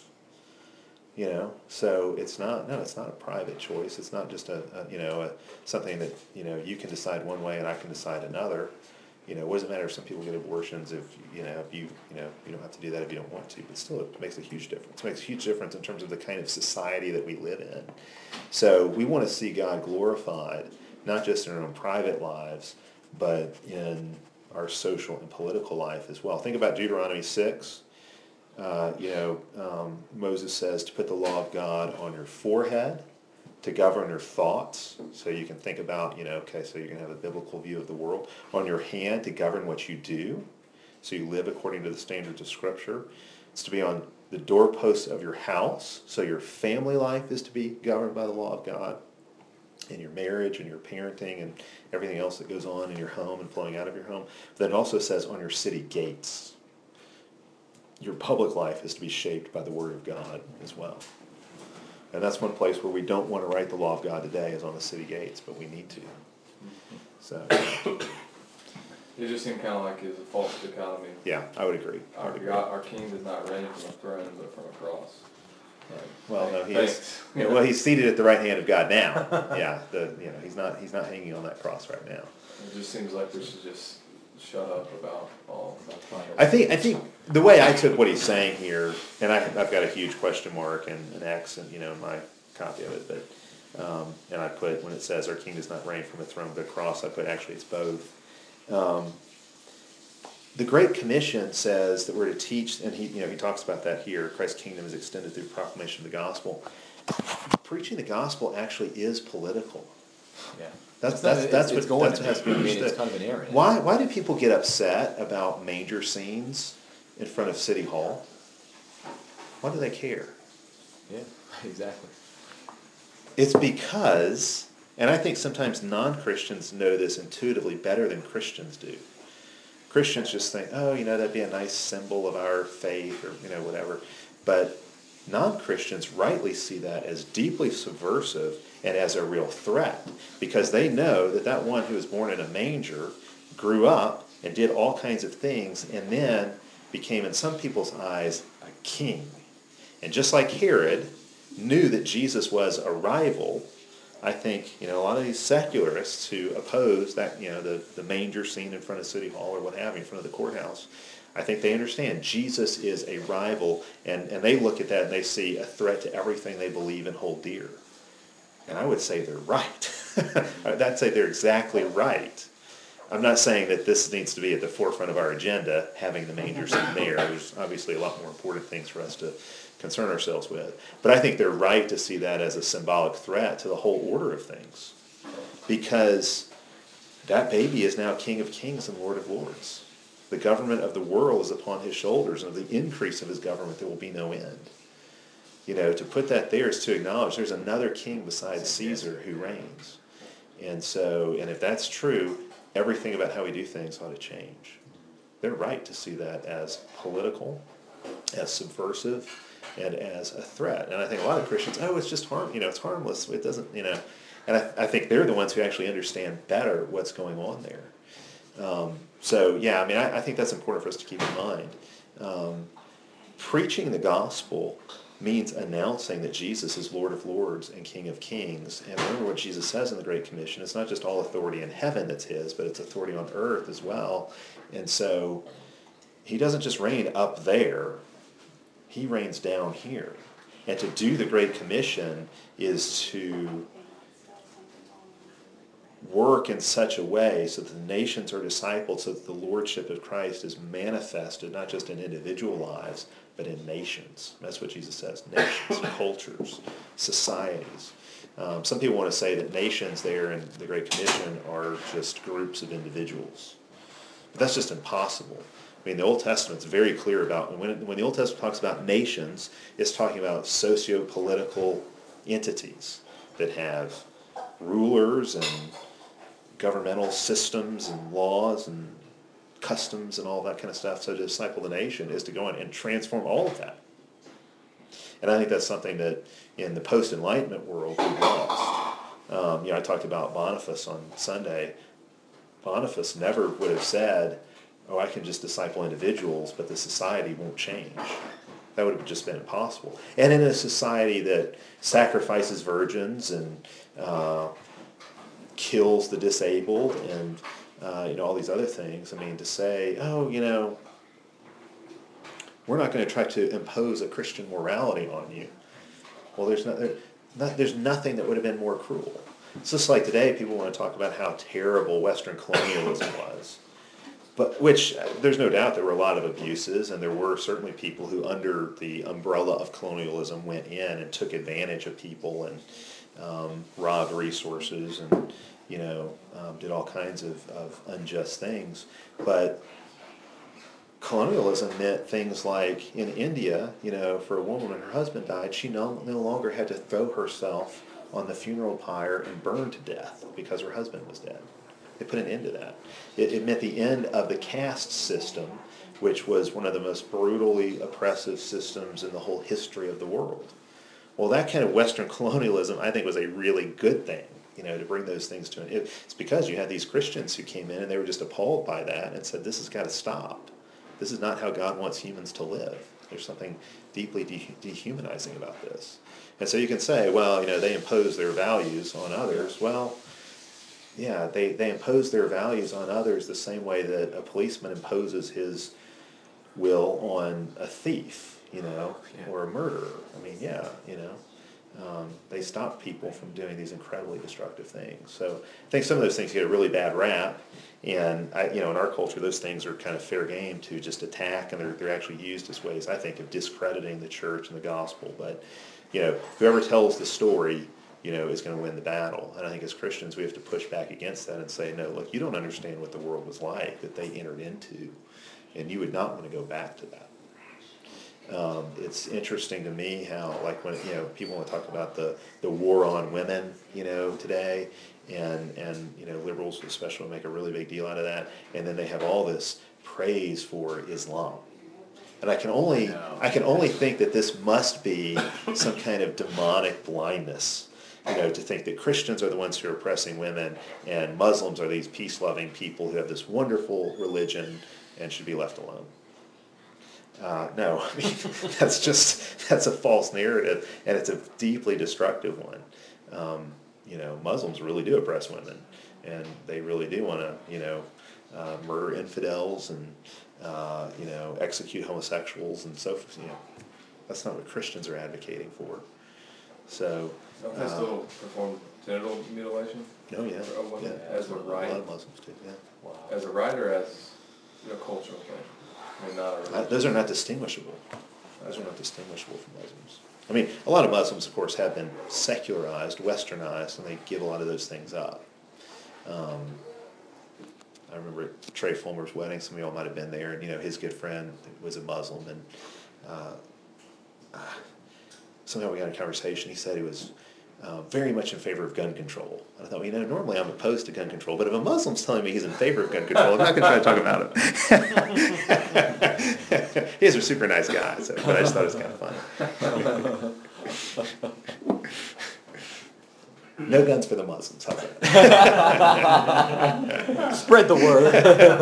You know, so it's not. No, it's not a private choice. It's not just a, a you know, a, something that, you know, you can decide one way and I can decide another. You know, what does it matter if some people get abortions if, you know, if you, you know, you don't have to do that if you don't want to, but still it makes a huge difference. It makes a huge difference in terms of the kind of society that we live in. So we want to see God glorified, not just in our own private lives, but in our social and political life as well. Think about Deuteronomy six. Uh, you know, um, Moses says to put the law of God on your forehead, to govern your thoughts, so you can think about, you know, okay, so you're going to have a biblical view of the world. On your hand, to govern what you do, so you live according to the standards of Scripture. It's to be on the doorposts of your house, so your family life is to be governed by the law of God, in your marriage and your parenting and everything else that goes on in your home and flowing out of your home. But then it also says on your city gates. Your public life is to be shaped by the Word of God as well. And that's one place where we don't want to write the law of God today is on the city gates, but we need to. So, It just seemed kind of like it's a false dichotomy. yeah, I would agree. I Our would agree. God, our King does not reign from a throne, but from a cross. Well, no, he Thanks. is. Yeah, well, he's seated at the right hand of God now. Yeah, the you know he's not he's not hanging on that cross right now. It just seems like we should just shut up about all that. I think I think the way I took what he's saying here, and I, I've got a huge question mark and an X, and you know, in my copy of it, but um, and I put when it says our King does not reign from a throne but a cross, I put actually it's both. Um, the Great Commission says that we're to teach, and he you know he talks about that here. Christ's kingdom is extended through proclamation of the gospel. Preaching the gospel actually is political. Yeah. That's It's not- that's it's- that's it's what going that's to what has to be be. I mean, it's understood. kind of an error. Why why do people get upset about manger scenes in front of City Hall? Why do they care? Yeah, exactly. It's because, and I think sometimes non-Christians know this intuitively better than Christians do. Christians just think, oh, you know, that'd be a nice symbol of our faith or, you know, whatever. But non-Christians rightly see that as deeply subversive and as a real threat, because they know that that one who was born in a manger grew up and did all kinds of things and then became, in some people's eyes, a king. And just like Herod knew that Jesus was a rival I think, you know, a lot of these secularists who oppose that, you know, the, the manger scene in front of City Hall or what have you, in front of the courthouse, I think they understand Jesus is a rival, and, and they look at that and they see a threat to everything they believe and hold dear. And I would say they're right. I'd say they're exactly right. I'm not saying that this needs to be at the forefront of our agenda, having the manger scene there. There's obviously a lot more important things for us to concern ourselves with. But I think they're right to see that as a symbolic threat to the whole order of things. Because that baby is now King of Kings and Lord of Lords. The government of the world is upon his shoulders, and of the increase of his government there will be no end. You know, to put that there is to acknowledge there's another king besides Caesar who reigns. And so, and if that's true, everything about how we do things ought to change. They're right to see that as political, as subversive, and as a threat. And I think a lot of Christians, oh, it's just harm, you know, it's harmless. It doesn't, you know. And I, I think they're the ones who actually understand better what's going on there. Um, so, yeah, I mean, I, I think that's important for us to keep in mind. Um, preaching the gospel means announcing that Jesus is Lord of Lords and King of Kings. And remember what Jesus says in the Great Commission. It's not just all authority in heaven that's his, but it's authority on earth as well. And so he doesn't just reign up there. He reigns down here. And to do the Great Commission is to work in such a way so that the nations are discipled, so that the lordship of Christ is manifested not just in individual lives, but in nations. That's what Jesus says, nations, cultures, societies. Um, some people want to say that nations there in the Great Commission are just groups of individuals. But that's just impossible. I mean, the Old Testament's very clear about, when, it, when the Old Testament talks about nations, it's talking about socio-political entities that have rulers and governmental systems and laws and customs and all that kind of stuff. So to disciple the nation is to go in and transform all of that. And I think that's something that in the post-Enlightenment world we've lost. Um, you know, I talked about Boniface on Sunday. Boniface never would have said, oh, I can just disciple individuals, but the society won't change. That would have just been impossible. And in a society that sacrifices virgins and uh, kills the disabled and uh, you know, all these other things, I mean, to say, oh, you know, we're not going to try to impose a Christian morality on you. Well, there's not, there, not, there's nothing that would have been more cruel. It's just like today, people want to talk about how terrible Western colonialism was. But which, there's no doubt there were a lot of abuses, and there were certainly people who, under the umbrella of colonialism, went in and took advantage of people and um, robbed resources and, you know, um, did all kinds of, of unjust things. But colonialism meant things like in India, you know, for a woman when her husband died, she no, no longer had to throw herself on the funeral pyre and burn to death because her husband was dead. They put an end to that. It, it meant the end of the caste system, which was one of the most brutally oppressive systems in the whole history of the world. Well, that kind of Western colonialism, I think, was a really good thing, you know, to bring those things to an end. It's because you had these Christians who came in and they were just appalled by that and said, this has got to stop. This is not how God wants humans to live. There's something deeply de- dehumanizing about this. And so you can say, well, you know, they impose their values on others. Well, yeah, they, they impose their values on others the same way that a policeman imposes his will on a thief, you know, Yeah. or a murderer. I mean, yeah, you know. Um, they stop people from doing these incredibly destructive things. So I think some of those things get a really bad rap, and I, you know, in our culture, those things are kind of fair game to just attack, and they're they're actually used as ways, I think, of discrediting the church and the gospel. But you know, whoever tells the story, you know, is going to win the battle. And I think as Christians, we have to push back against that and say, no, look, you don't understand what the world was like that they entered into, and you would not want to go back to that. Um, it's interesting to me how, like, when, you know, people want to talk about the, the war on women, you know, today, and, and, you know, liberals especially make a really big deal out of that, and then they have all this praise for Islam. And I can only, No. I can only think that this must be some kind of demonic blindness, you know, to think that Christians are the ones who are oppressing women, and Muslims are these peace-loving people who have this wonderful religion and should be left alone. Uh, no, I mean, that's just, that's a false narrative, and it's a deeply destructive one. Um, you know, Muslims really do oppress women, and they really do want to, you know, uh, murder infidels and, uh, you know, execute homosexuals and so forth. You know, that's not what Christians are advocating for. So, Don't they uh, still perform genital mutilation? oh yeah, For a woman yeah, as a a lot right, of Muslims do. Yeah, Wow. as a right or as a cultural thing? I mean, not a uh, religious. those are not distinguishable. Those are not distinguishable from Muslims. I mean, a lot of Muslims, of course, have been secularized, westernized, and they give a lot of those things up. Um, I remember at Trey Fulmer's wedding, some of y'all might have been there, and you know, his good friend was a Muslim, and uh, uh, somehow we had a conversation. He said he was uh, very much in favor of gun control. And I thought, well, you know, normally I'm opposed to gun control, but if a Muslim's telling me he's in favor of gun control, I'm not going to try to talk about it. He's a super nice guy, so, but I just thought it was kind of funny. No guns for the Muslims. How's that? Spread the word.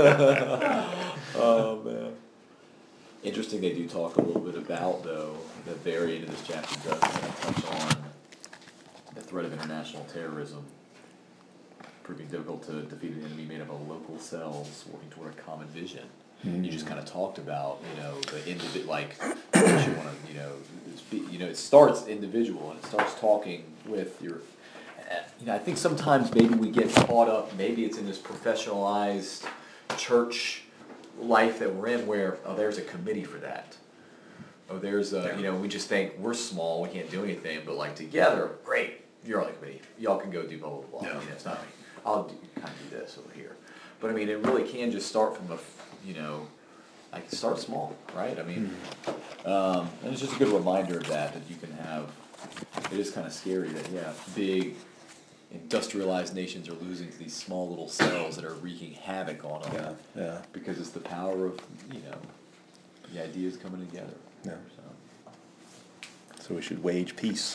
Oh man. Interesting, they do talk a little bit about, though, the very end of this chapter does kind of touch on the threat of international terrorism proving difficult to defeat an enemy made up of local cells working toward a common vision. Mm-hmm. You just kind of talked about, you know, the individ like, you want to, you know, speak, you know, it starts individual and it starts talking with your, you know, I think sometimes maybe we get caught up, maybe it's in this professionalized church life that we're in where, oh, there's a committee for that. Oh, there's a, you know, we just think we're small, we can't do anything, but like together, great, you're on the committee. Y'all can go do blah, blah, blah. Yeah. You know, it's not me. I'll do, kind of do this over here. But I mean, it really can just start from a, you know, like start small, right? I mean, um, and it's just a good reminder of that, that you can have, it is kind of scary that, yeah, big industrialized nations are losing to these small little cells that are wreaking havoc on them. Yeah, yeah. Because it's the power of, you know, the ideas coming together. Yeah. So. So we should wage peace.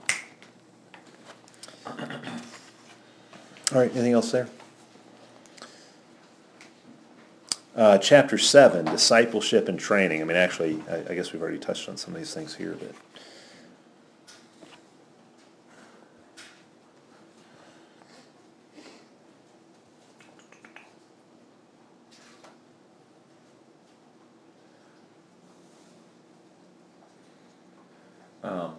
All right, anything else there? Uh, chapter seven, discipleship and training. I mean, actually, I, I guess we've already touched on some of these things here, but Um,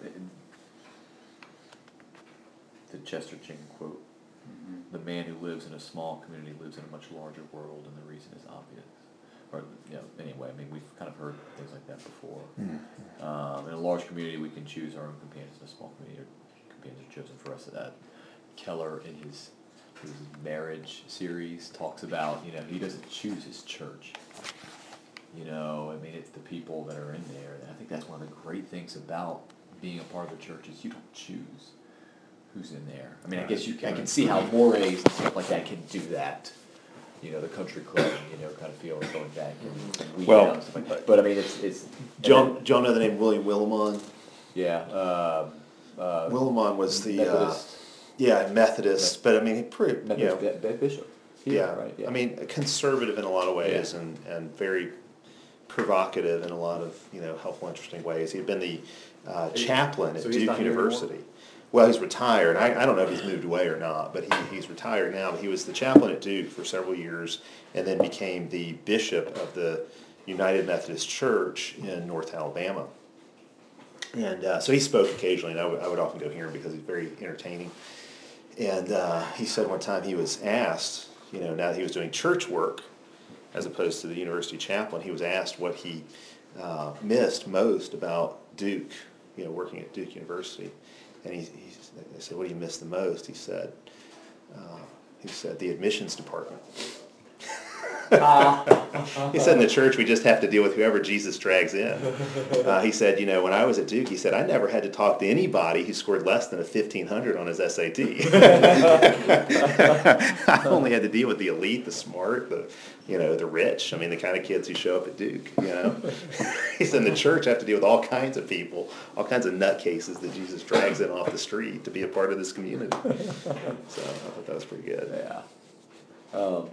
the Chester Ching quote, the man who lives in a small community lives in a much larger world, and the reason is obvious. Or, you know, anyway, I mean, we've kind of heard things like that before. Mm-hmm. Um, in a large community, we can choose our own companions. In a small community, our companions are chosen for us. That Keller, in his, his marriage series, talks about, you know, he doesn't choose his church. You know, I mean, it's the people that are in there. And I think that's one of the great things about being a part of the church is you don't choose who's in there. I mean, I guess you can, I can see how mores and stuff like that can do that. You know, the country club, you know, kind of feel like going back and, and weed Well, out and stuff like that. But I mean, it's it's John, John know the name William Willimon? yeah. Um, uh, Willimon was the, Methodist, uh, yeah, Methodist, but I mean, he pretty, you know, Methodist bi- bishop. Here, yeah, right. Yeah. I mean, conservative in a lot of ways Yeah. and, and very provocative in a lot of, you know, helpful, interesting ways. He'd been the uh, chaplain at So he's Duke not here University. Well, he's retired. I, I don't know if he's moved away or not, but he, he's retired now. But he was the chaplain at Duke for several years and then became the bishop of the United Methodist Church in North Alabama. And uh, so he spoke occasionally, and I would, I would often go hear him because he's very entertaining. And uh, he said one time he was asked, you know, now that he was doing church work as opposed to the university chaplain, he was asked what he uh, missed most about Duke, you know, working at Duke University. And he, he they said, "What do you miss the most?" He said, uh, "He said the admissions department." He said, "In the church, we just have to deal with whoever Jesus drags in." Uh, he said, "You know, when I was at Duke, he said I never had to talk to anybody who scored less than a fifteen hundred on his S A T. I only had to deal with the elite, the smart, the you know, the rich. I mean, the kind of kids who show up at Duke. You know." He said, "In the church, I have to deal with all kinds of people, all kinds of nutcases that Jesus drags in off the street to be a part of this community." So I thought that was pretty good. Yeah. Um,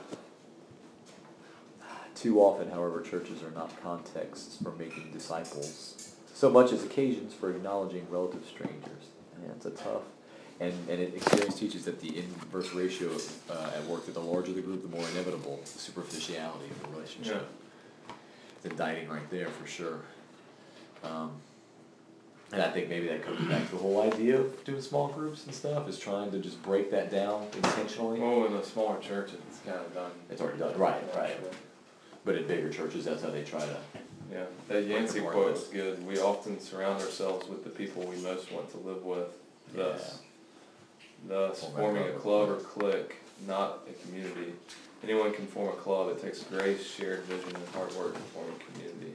too often, however, churches are not contexts for making disciples, so much as occasions for acknowledging relative strangers. And that's a tough. And, and it, experience teaches that the inverse ratio uh, at work, that the larger the group, the more inevitable the superficiality of the relationship. It's indicting right there for sure. Um, and I think maybe that comes back to the whole idea of doing small groups and stuff, is trying to just break that down intentionally. Well, in the smaller churches, it's kind of done. It's already done, right, right. But in bigger churches, that's how they try to. Yeah, that Yancey Work quote with. is good. We often surround ourselves with the people we most want to live with, thus, thus Form a forming a club. club or clique, not a community. Anyone can form a club. It takes grace, shared vision, and hard work to form a community.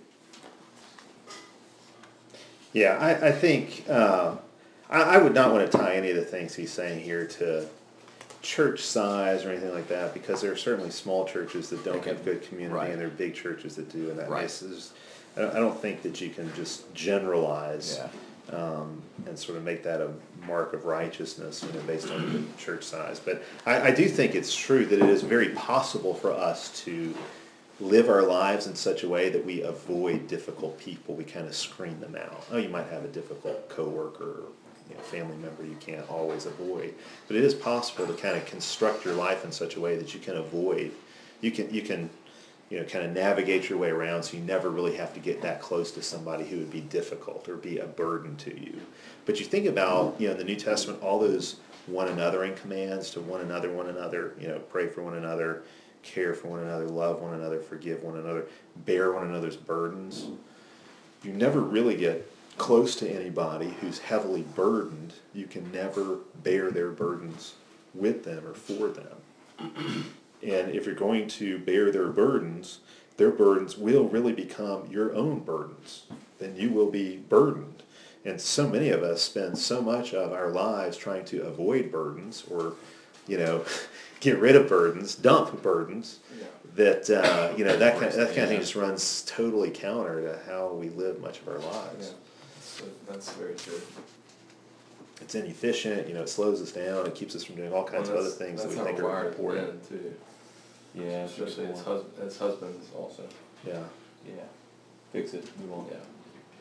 Yeah, I, I think, uh, I, I would not want to tie any of the things he's saying here to church size or anything like that, because there are certainly small churches that don't Okay. have good community, Right. and there are big churches that do, and that Right. this is, I don't, I don't think that you can just generalize, Yeah. um, and sort of make that a mark of righteousness, you know, based on the church size. But I, I do think it's true that it is very possible for us to live our lives in such a way that we avoid difficult people. We kind of screen them out. Oh, you might have a difficult coworker, or, you know, family member you can't always avoid, but it is possible to kind of construct your life in such a way that you can avoid. You can you can, you know, kind of navigate your way around, so you never really have to get that close to somebody who would be difficult or be a burden to you. But you think about, you know, in the New Testament, all those one anothering commands to one another, one another, you know, pray for one another, care for one another, love one another, forgive one another, bear one another's burdens. You never really get close to anybody who's heavily burdened. You can never bear their burdens with them or for them. And if you're going to bear their burdens, their burdens will really become your own burdens. Then you will be burdened. And so many of us spend so much of our lives trying to avoid burdens, or, you know, get rid of burdens, dump burdens, Yeah. that, uh, you know, that kind, that kind of thing Yeah. just runs totally counter to how we live much of our Yeah. lives. So that's very true. It's inefficient, you know, it slows us down, it keeps us from doing all kinds Well, of other that's- things that we that's how think we're are wired as important. men, too. Yeah, Especially as, hus- as husbands also. Yeah. Yeah. Fix it, move on. Yeah.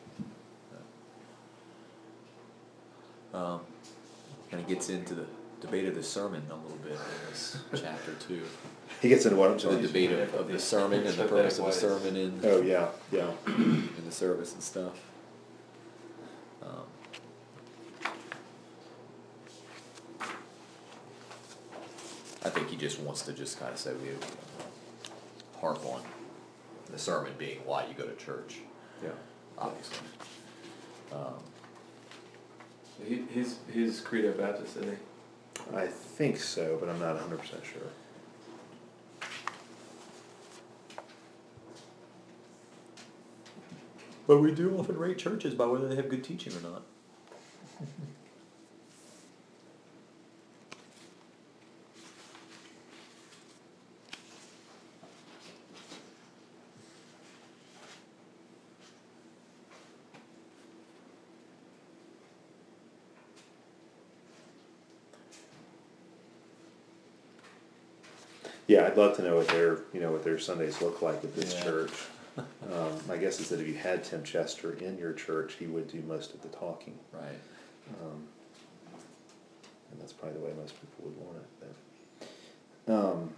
Um, kind of gets into the debate of the sermon a little bit in this chapter too. He gets into what, I'm The sorry? debate of, of the sermon and the purpose of the sermon in, Oh, yeah, yeah. in the service and stuff. Um, I think he just wants to just kind of say we harp on the sermon being why you go to church, Yeah. obviously. Um, He, he's, he's Credo Baptist, isn't he? I think so, but I'm not hundred percent sure. But we do often rate churches by whether they have good teaching or not. Yeah, I'd love to know what their, you know, what their Sundays look like at this Yeah. church. Um, my guess is that if you had Tim Chester in your church, he would do most of the talking. Right. Um, and that's probably the way most people would want it. But, um,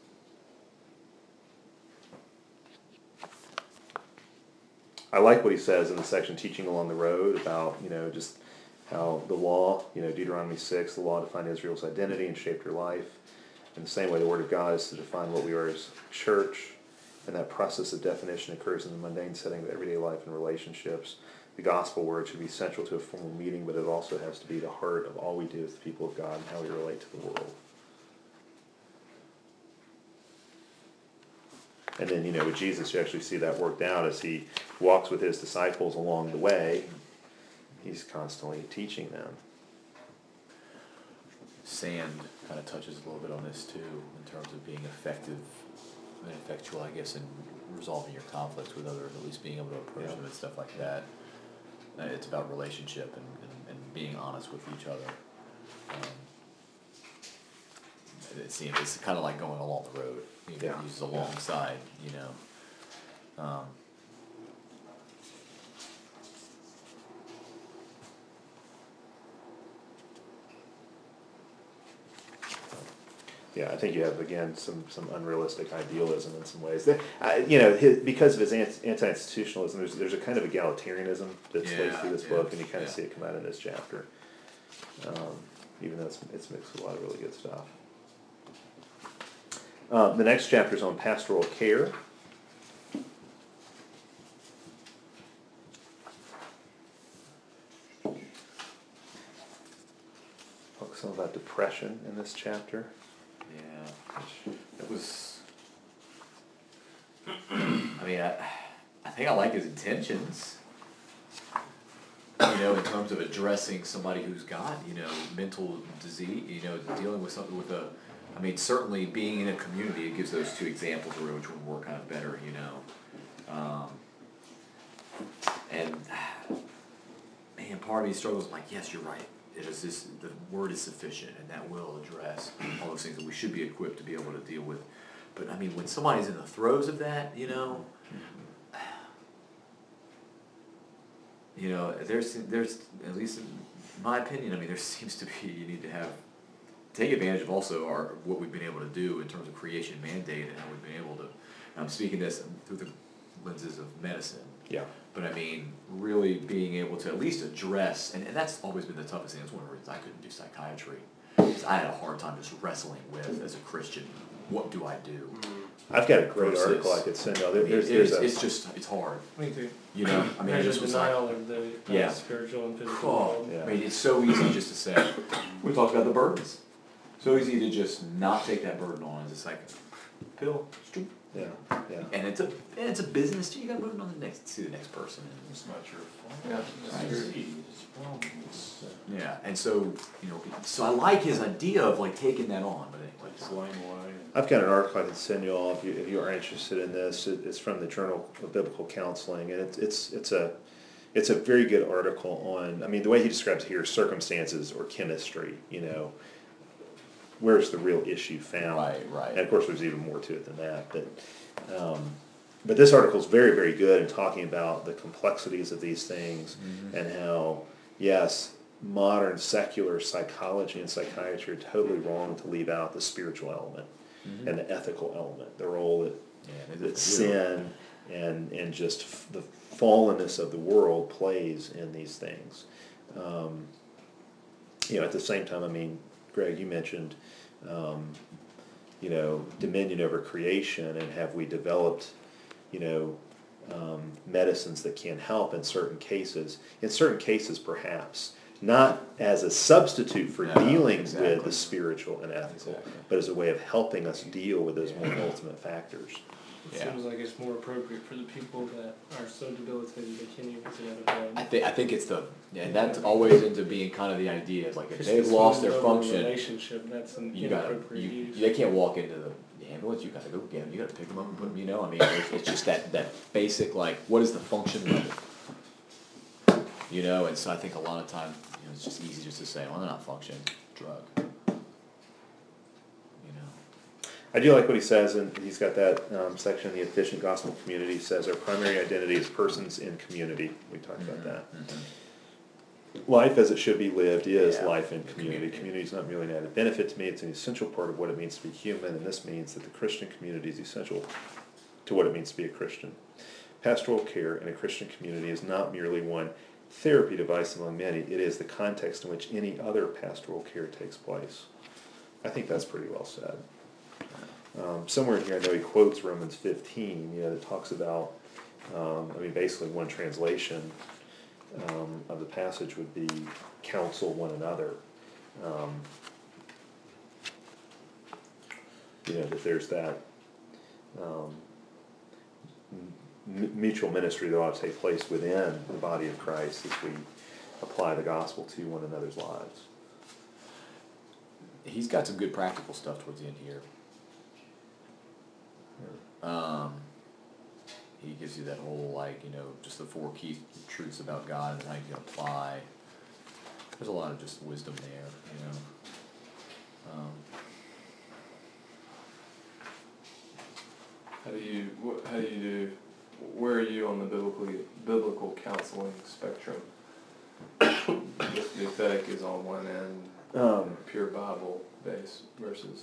I like what he says in the section teaching along the road about, you know, just how the law, you know, Deuteronomy six, the law defined Israel's identity and shaped her life. In the same way, the Word of God is to define what we are as church, and that process of definition occurs in the mundane setting of everyday life and relationships. The gospel word should be central to a formal meeting, but it also has to be the heart of all we do as the people of God and how we relate to the world. And then, you know, with Jesus, you actually see that worked out as he walks with his disciples along the way. He's constantly teaching them. Sand kind of touches a little bit on this too, in terms of being effective and effectual, I guess, in resolving your conflicts with others, at least being able to approach Yeah. them and stuff like that. Uh, it's about relationship and, and, and being honest with each other. Um, it seems it's kind of like going along the road. You know, Yeah. uses alongside, you know. Um, Yeah, I think you have, again, some, some unrealistic idealism in some ways. That, uh, you know, his, because of his anti- anti-institutionalism, there's, there's a kind of egalitarianism that plays Yeah, through this yeah, book, and you kind of yeah. see it come out in this chapter. Um, even though it's, it's mixed with a lot of really good stuff. Um, the next chapter is on pastoral care. Talk some about depression in this chapter. Yeah, it was. I mean, I, I think I like his intentions. You know, in terms of addressing somebody who's got, you know, mental disease, you know, dealing with something with a. I mean, certainly being in a community, it gives those two examples where which would work kind of better, you know. Um, and man, part of me struggles. I'm like, yes, you're right. It is this. The word is sufficient, and that will address all those things that we should be equipped to be able to deal with. But I mean, when somebody's in the throes of that, you know, you know, there's there's at least in my opinion, I mean, there seems to be you need to have take advantage of also our what we've been able to do in terms of creation mandate and how we've been able to. I'm speaking this through the lenses of medicine. Yeah. But I mean, really being able to at least address, and, and that's always been the toughest thing. That's one of the reasons I couldn't do psychiatry. Because I had a hard time just wrestling with, as a Christian, what do I do? I've got a great Versus- article I could send you. I There- mean, There's, it's, there's a, it's just, it's hard. Me too. You know, I mean, I There's just a was like, denial of the uh, Yeah. spiritual and physical oh, world. Yeah. I mean, it's so easy just to say, we talked about the burdens. So easy to just not take that burden on. It's just like, pill, stoop. yeah, yeah. And it's a, and it's a business too. You gotta move it on the next, to the next person. It's not your fault. Yeah, It's that's your true. disease, it's a problem. It's, uh, Yeah, and so, you know, so I like his idea of like taking that on, but anyway. it's lying away. I've got an article I can send you all if you, if you are interested in this. It, it's from the Journal of Biblical Counseling, and it's, it's, it's a, it's a very good article on, I mean, the way he describes it here, circumstances or chemistry, you know, where's the real issue found? Right, right. And of course, there's even more to it than that, but, um, but this article is very, very good in talking about the complexities of these things and how, yes, modern secular psychology and psychiatry are totally wrong to leave out the spiritual element and the ethical element, the role that, Yeah, they- that they- sin and, and just f- the fallenness of the world plays in these things. Um, you know, at the same time, I mean, Greg, you mentioned, um, you know, dominion over creation, and have we developed, you know, um, medicines that can help in certain cases? In certain cases, perhaps, not as a substitute for No, dealing exactly. with the spiritual and ethical, Exactly. but as a way of helping us deal with those more ultimate factors. It Yeah. seems like it's more appropriate for the people that are so debilitated they can't even get out of bed. I think, I think it's the, and that's always into being kind of the idea, is like if If they've it's lost their funded over a function, relationship, that's an you gotta, inappropriate you, use. they can't walk into the ambulance, you gotta go get them, you gotta pick them up and put them, you know, I mean, it's, it's just that, that basic, like, what is the function level? You know, and so I think a lot of times, you know, it's just easy just to say, well, they're not functioning, drug. You know, I do like what he says, and he's got that um, section, the efficient gospel community. He says our primary identity is persons in community. We talked about that. Life as it should be lived is Yeah. life in community. Community. Community is not merely an added benefit to me, it's an essential part of what it means to be human, and this means that the Christian community is essential to what it means to be a Christian. Pastoral care in a Christian community is not merely one therapy device among many, it is the context in which any other pastoral care takes place. I think that's pretty well said. Um, somewhere in here, I know he quotes Romans fifteen, you know, that talks about, um, I mean, basically one translation um, of the passage would be counsel one another. Um, you know, that there's that um, m- mutual ministry that ought to take place within the body of Christ as we apply the gospel to one another's lives. he's got some good practical stuff towards the end here. Um, he gives you that whole, like, you know, just the four key truths about God and how you can apply. There's a lot of just wisdom there, you know. Um, How do you, what, how do you do, where are you on the biblical, biblical counseling spectrum? If the aesthetic is on one end, Um, pure Bible based versus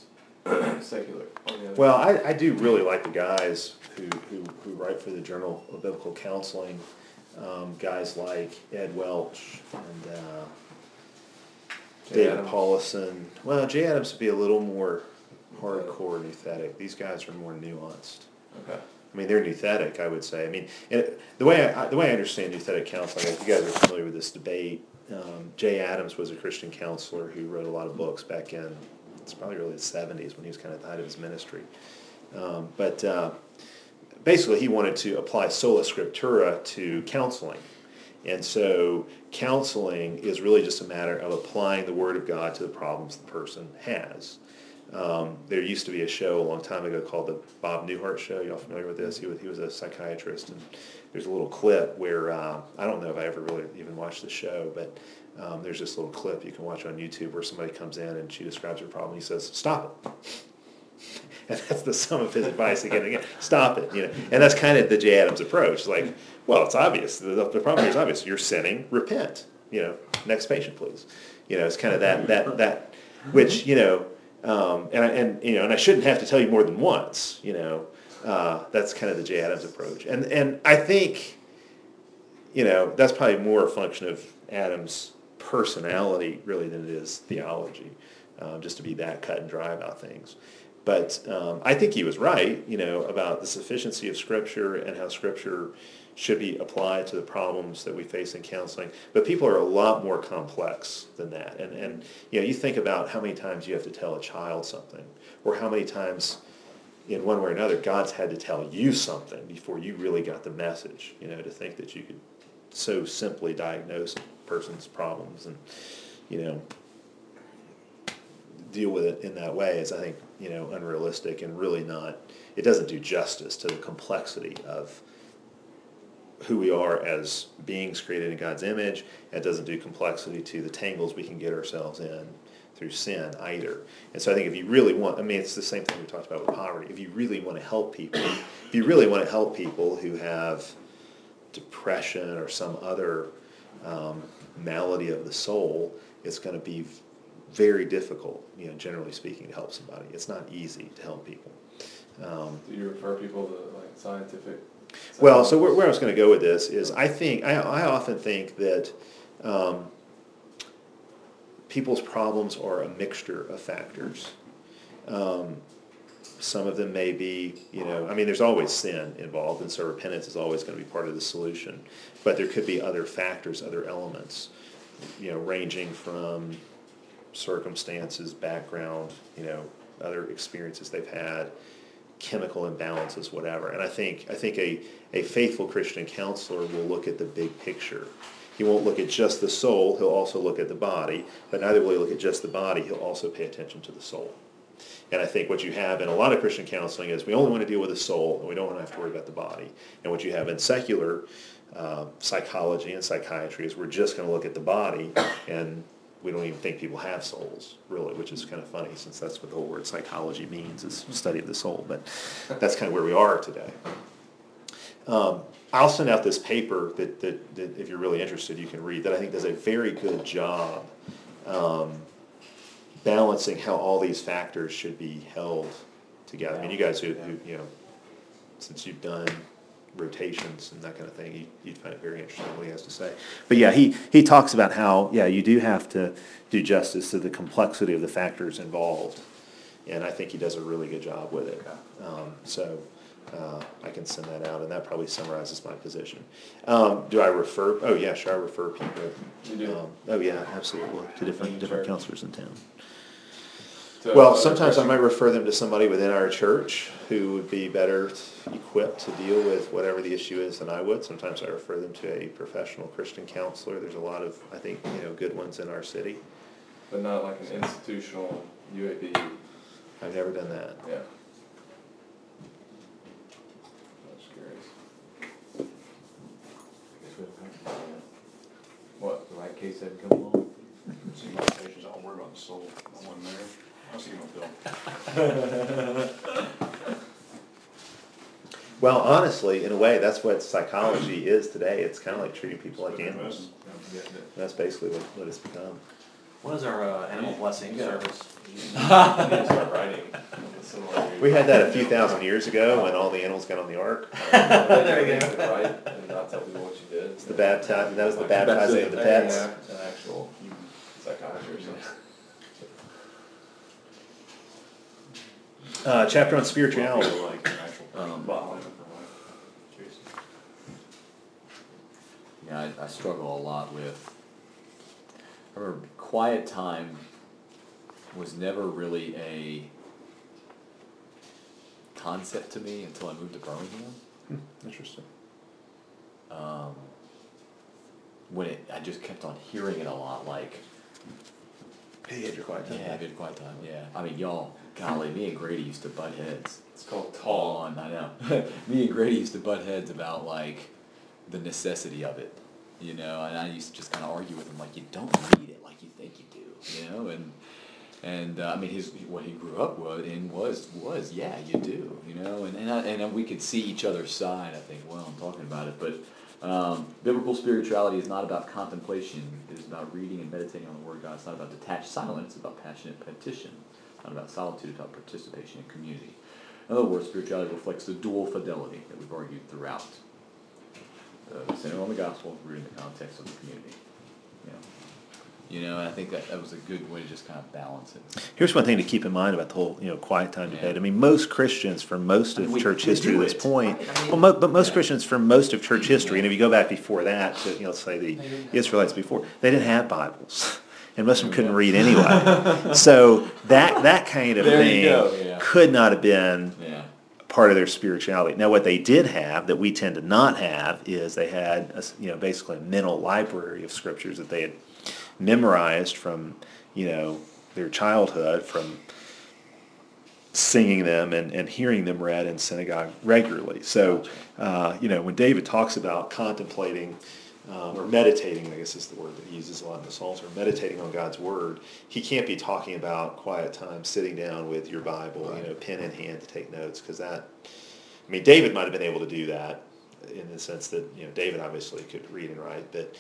secular on the other. Well, I, I do really like the guys who, who, who write for the Journal of Biblical Counseling, um, guys like Ed Welch and, uh, Jay David Adams. Paulison. Well, Jay Adams would be a little more hardcore nuthetic. These guys are more nuanced. Okay. I mean, they're nuthetic, I would say. I mean, it, the way I, the way I understand nuthetic counseling, if you guys are familiar with this debate, um, Jay Adams was a Christian counselor who wrote a lot of books back in, it's probably really the seventies when he was kind of at the height of his ministry. Um, but uh, basically, he wanted to apply sola scriptura to counseling. And so counseling is really just a matter of applying the Word of God to the problems the person has. Um, there used to be a show a long time ago called the Bob Newhart Show. Y'all familiar with this? He was, he was a psychiatrist, and there's a little clip where, uh, I don't know if I ever really even watched the show, but um, there's this little clip you can watch on YouTube where somebody comes in and she describes her problem. He says, "Stop it." And that's the sum of his advice again and again. Stop it, you know. And that's kind of the Jay Adams approach. It's like, well, it's obvious. The, the problem here is obvious. You're sinning. Repent. You know. Next patient, please. You know. It's kind of that that that, which you know, um, and I, and you know, and I shouldn't have to tell you more than once. You know. Uh, that's kind of the Jay Adams approach. And and I think, you know, that's probably more a function of Adams' personality really than it is theology. Um, just to be that cut and dry about things. But um, I think he was right, you know, about the sufficiency of Scripture and how Scripture should be applied to the problems that we face in counseling. But people are a lot more complex than that. And, and you know, you think about how many times you have to tell a child something, or how many times, in one way or another, God's had to tell you something before you really got the message, you know, to think that you could so simply diagnose a person's problems and, you know, deal with it in that way is, I think, you know, unrealistic and really not, it doesn't do justice to the complexity of who we are as beings created in God's image. It doesn't do complexity to the tangles we can get ourselves in through sin either. And so I think if you really want, I mean, it's the same thing we talked about with poverty. If you really want to help people, if you really want to help people who have depression or some other um, malady of the soul, it's going to be very difficult, you know, generally speaking, to help somebody. It's not easy to help people. Um, Do you refer people to like scientific? well, so where, where I was going to go with this is, I think I, I often think that um, people's problems are a mixture of factors. Um, some of them may be, you know, I mean, there's always sin involved, and so repentance is always going to be part of the solution. But there could be other factors, other elements, you know, ranging from circumstances, background, you know, other experiences they've had, chemical imbalances, whatever. And I think I think a, a faithful Christian counselor will look at the big picture. He won't look at just the soul, he'll also look at the body, but neither will he look at just the body, he'll also pay attention to the soul. And I think what you have in a lot of Christian counseling is we only want to deal with the soul, and we don't want to have to worry about the body. And what you have in secular uh, psychology and psychiatry is we're just going to look at the body, and we don't even think people have souls, really, which is kind of funny, since that's what the whole word psychology means, is study of the soul. But that's kind of where we are today. Um, I'll send out this paper that, that, that, if you're really interested, you can read, that I think does a very good job um, balancing how all these factors should be held together. I mean, you guys who, who you know, since you've done rotations and that kind of thing, you, you'd find it very interesting what he has to say. But yeah, he, he talks about how, yeah, you do have to do justice to the complexity of the factors involved. And I think he does a really good job with it. Um, so uh, I can send that out, and that probably summarizes my position. Um, do I refer, oh yeah, sure, I refer people. You do? Um, oh yeah, absolutely, to different, different counselors in town. So, Well, uh, sometimes I Christian- might refer them to somebody within our church who would be better equipped to deal with whatever the issue is than I would. Sometimes I refer them to a professional Christian counselor. There's a lot of, I think, you know, good ones in our city. But not like an institutional U A B. I've never done that. Yeah. I'm just curious. What? The right case hadn't come along. See, my patients all worry about the soul, I wasn't there, I'll see my bill. Well, honestly, in a way, that's what psychology is today. It's kind of like treating people like animals. Yeah, That's basically what, what it's become. What is our uh, animal blessing Yeah. service? You need to start writing. Similar to- We had that a few thousand years ago when all the animals got on the ark. There you go. Right, and not tell people what you did. It's the bapti- that was the baptizing of the pets. Yeah, an actual psychiatry or something. Uh, chapter on spirituality. Like an actual Um, bottle. Yeah, I, I struggle a lot with. I remember quiet time was never really a concept to me until I moved to Birmingham. Interesting. Um, when it, I just kept on hearing it a lot, like, Hey, you had your quiet time. yeah, good quiet time, yeah. I mean, y'all, golly, me and Grady used to butt heads. It's called tall. On, I know. Me and Grady used to butt heads about like the necessity of it, you know. And I used to just kind of argue with him like, you don't need it like you think you do, you know. And and uh, I mean, his what he grew up was in was was yeah, you do, you know. And and I, and we could see each other's side, I think, while I'm talking about it. But um, biblical spirituality is not about contemplation. It is about reading and meditating on the Word of God. It's not about detached silence. It's about passionate petition. It's not about solitude. It's about participation in community. In other words, spirituality reflects the dual fidelity that we've argued throughout. The center on the gospel, rooted in the context of the community. You know, you know, and I think that, that was a good way to just kind of balance it. Here's one thing to keep in mind about the whole, you know, quiet time Yeah. debate. I mean, most Christians for most I of mean, we- church we history do at this it. point, Right, I mean, well, mo- but most yeah. Christians for most of church history, and if you go back before that to, you know, say the Israelites before, they didn't have Bibles. And most of them couldn't read anyway. So that that kind of There you thing go, yeah. could not have been Yeah. part of their spirituality. Now, what they did have that we tend to not have is they had, a, you know, basically a mental library of scriptures that they had memorized from, you know, their childhood, from singing them and, and hearing them read in synagogue regularly. So, uh, you know, when David talks about contemplating um, or meditating, I guess is the word that he uses a lot in the Psalms, or meditating on God's word, he can't be talking about quiet time, sitting down with your Bible, you know, pen in hand to take notes, because that, I mean, David might have been able to do that in the sense that, you know, David obviously could read and write, but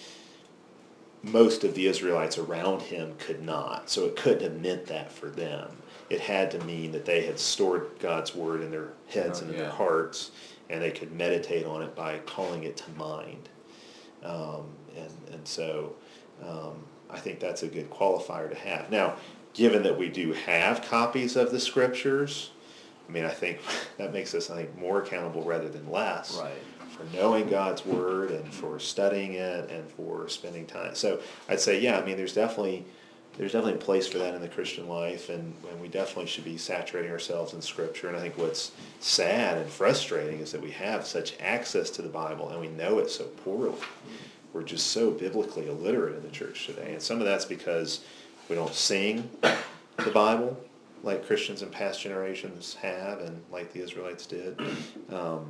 most of the Israelites around him could not. So it couldn't have meant that for them. It had to mean that they had stored God's word in their heads Oh, and in yeah. their hearts, and they could meditate on it by calling it to mind. Um, and, and so um, I think that's a good qualifier to have. Now, given that we do have copies of the scriptures, I mean, I think that makes us, I think, more accountable rather than less. Right. For knowing God's word and for studying it and for spending time. So I'd say, yeah, I mean, there's definitely there's definitely a place for that in the Christian life, and, and we definitely should be saturating ourselves in Scripture. And I think what's sad and frustrating is that we have such access to the Bible and we know it so poorly. We're just so biblically illiterate in the church today. And some of that's because we don't sing the Bible like Christians in past generations have and like the Israelites did. Um,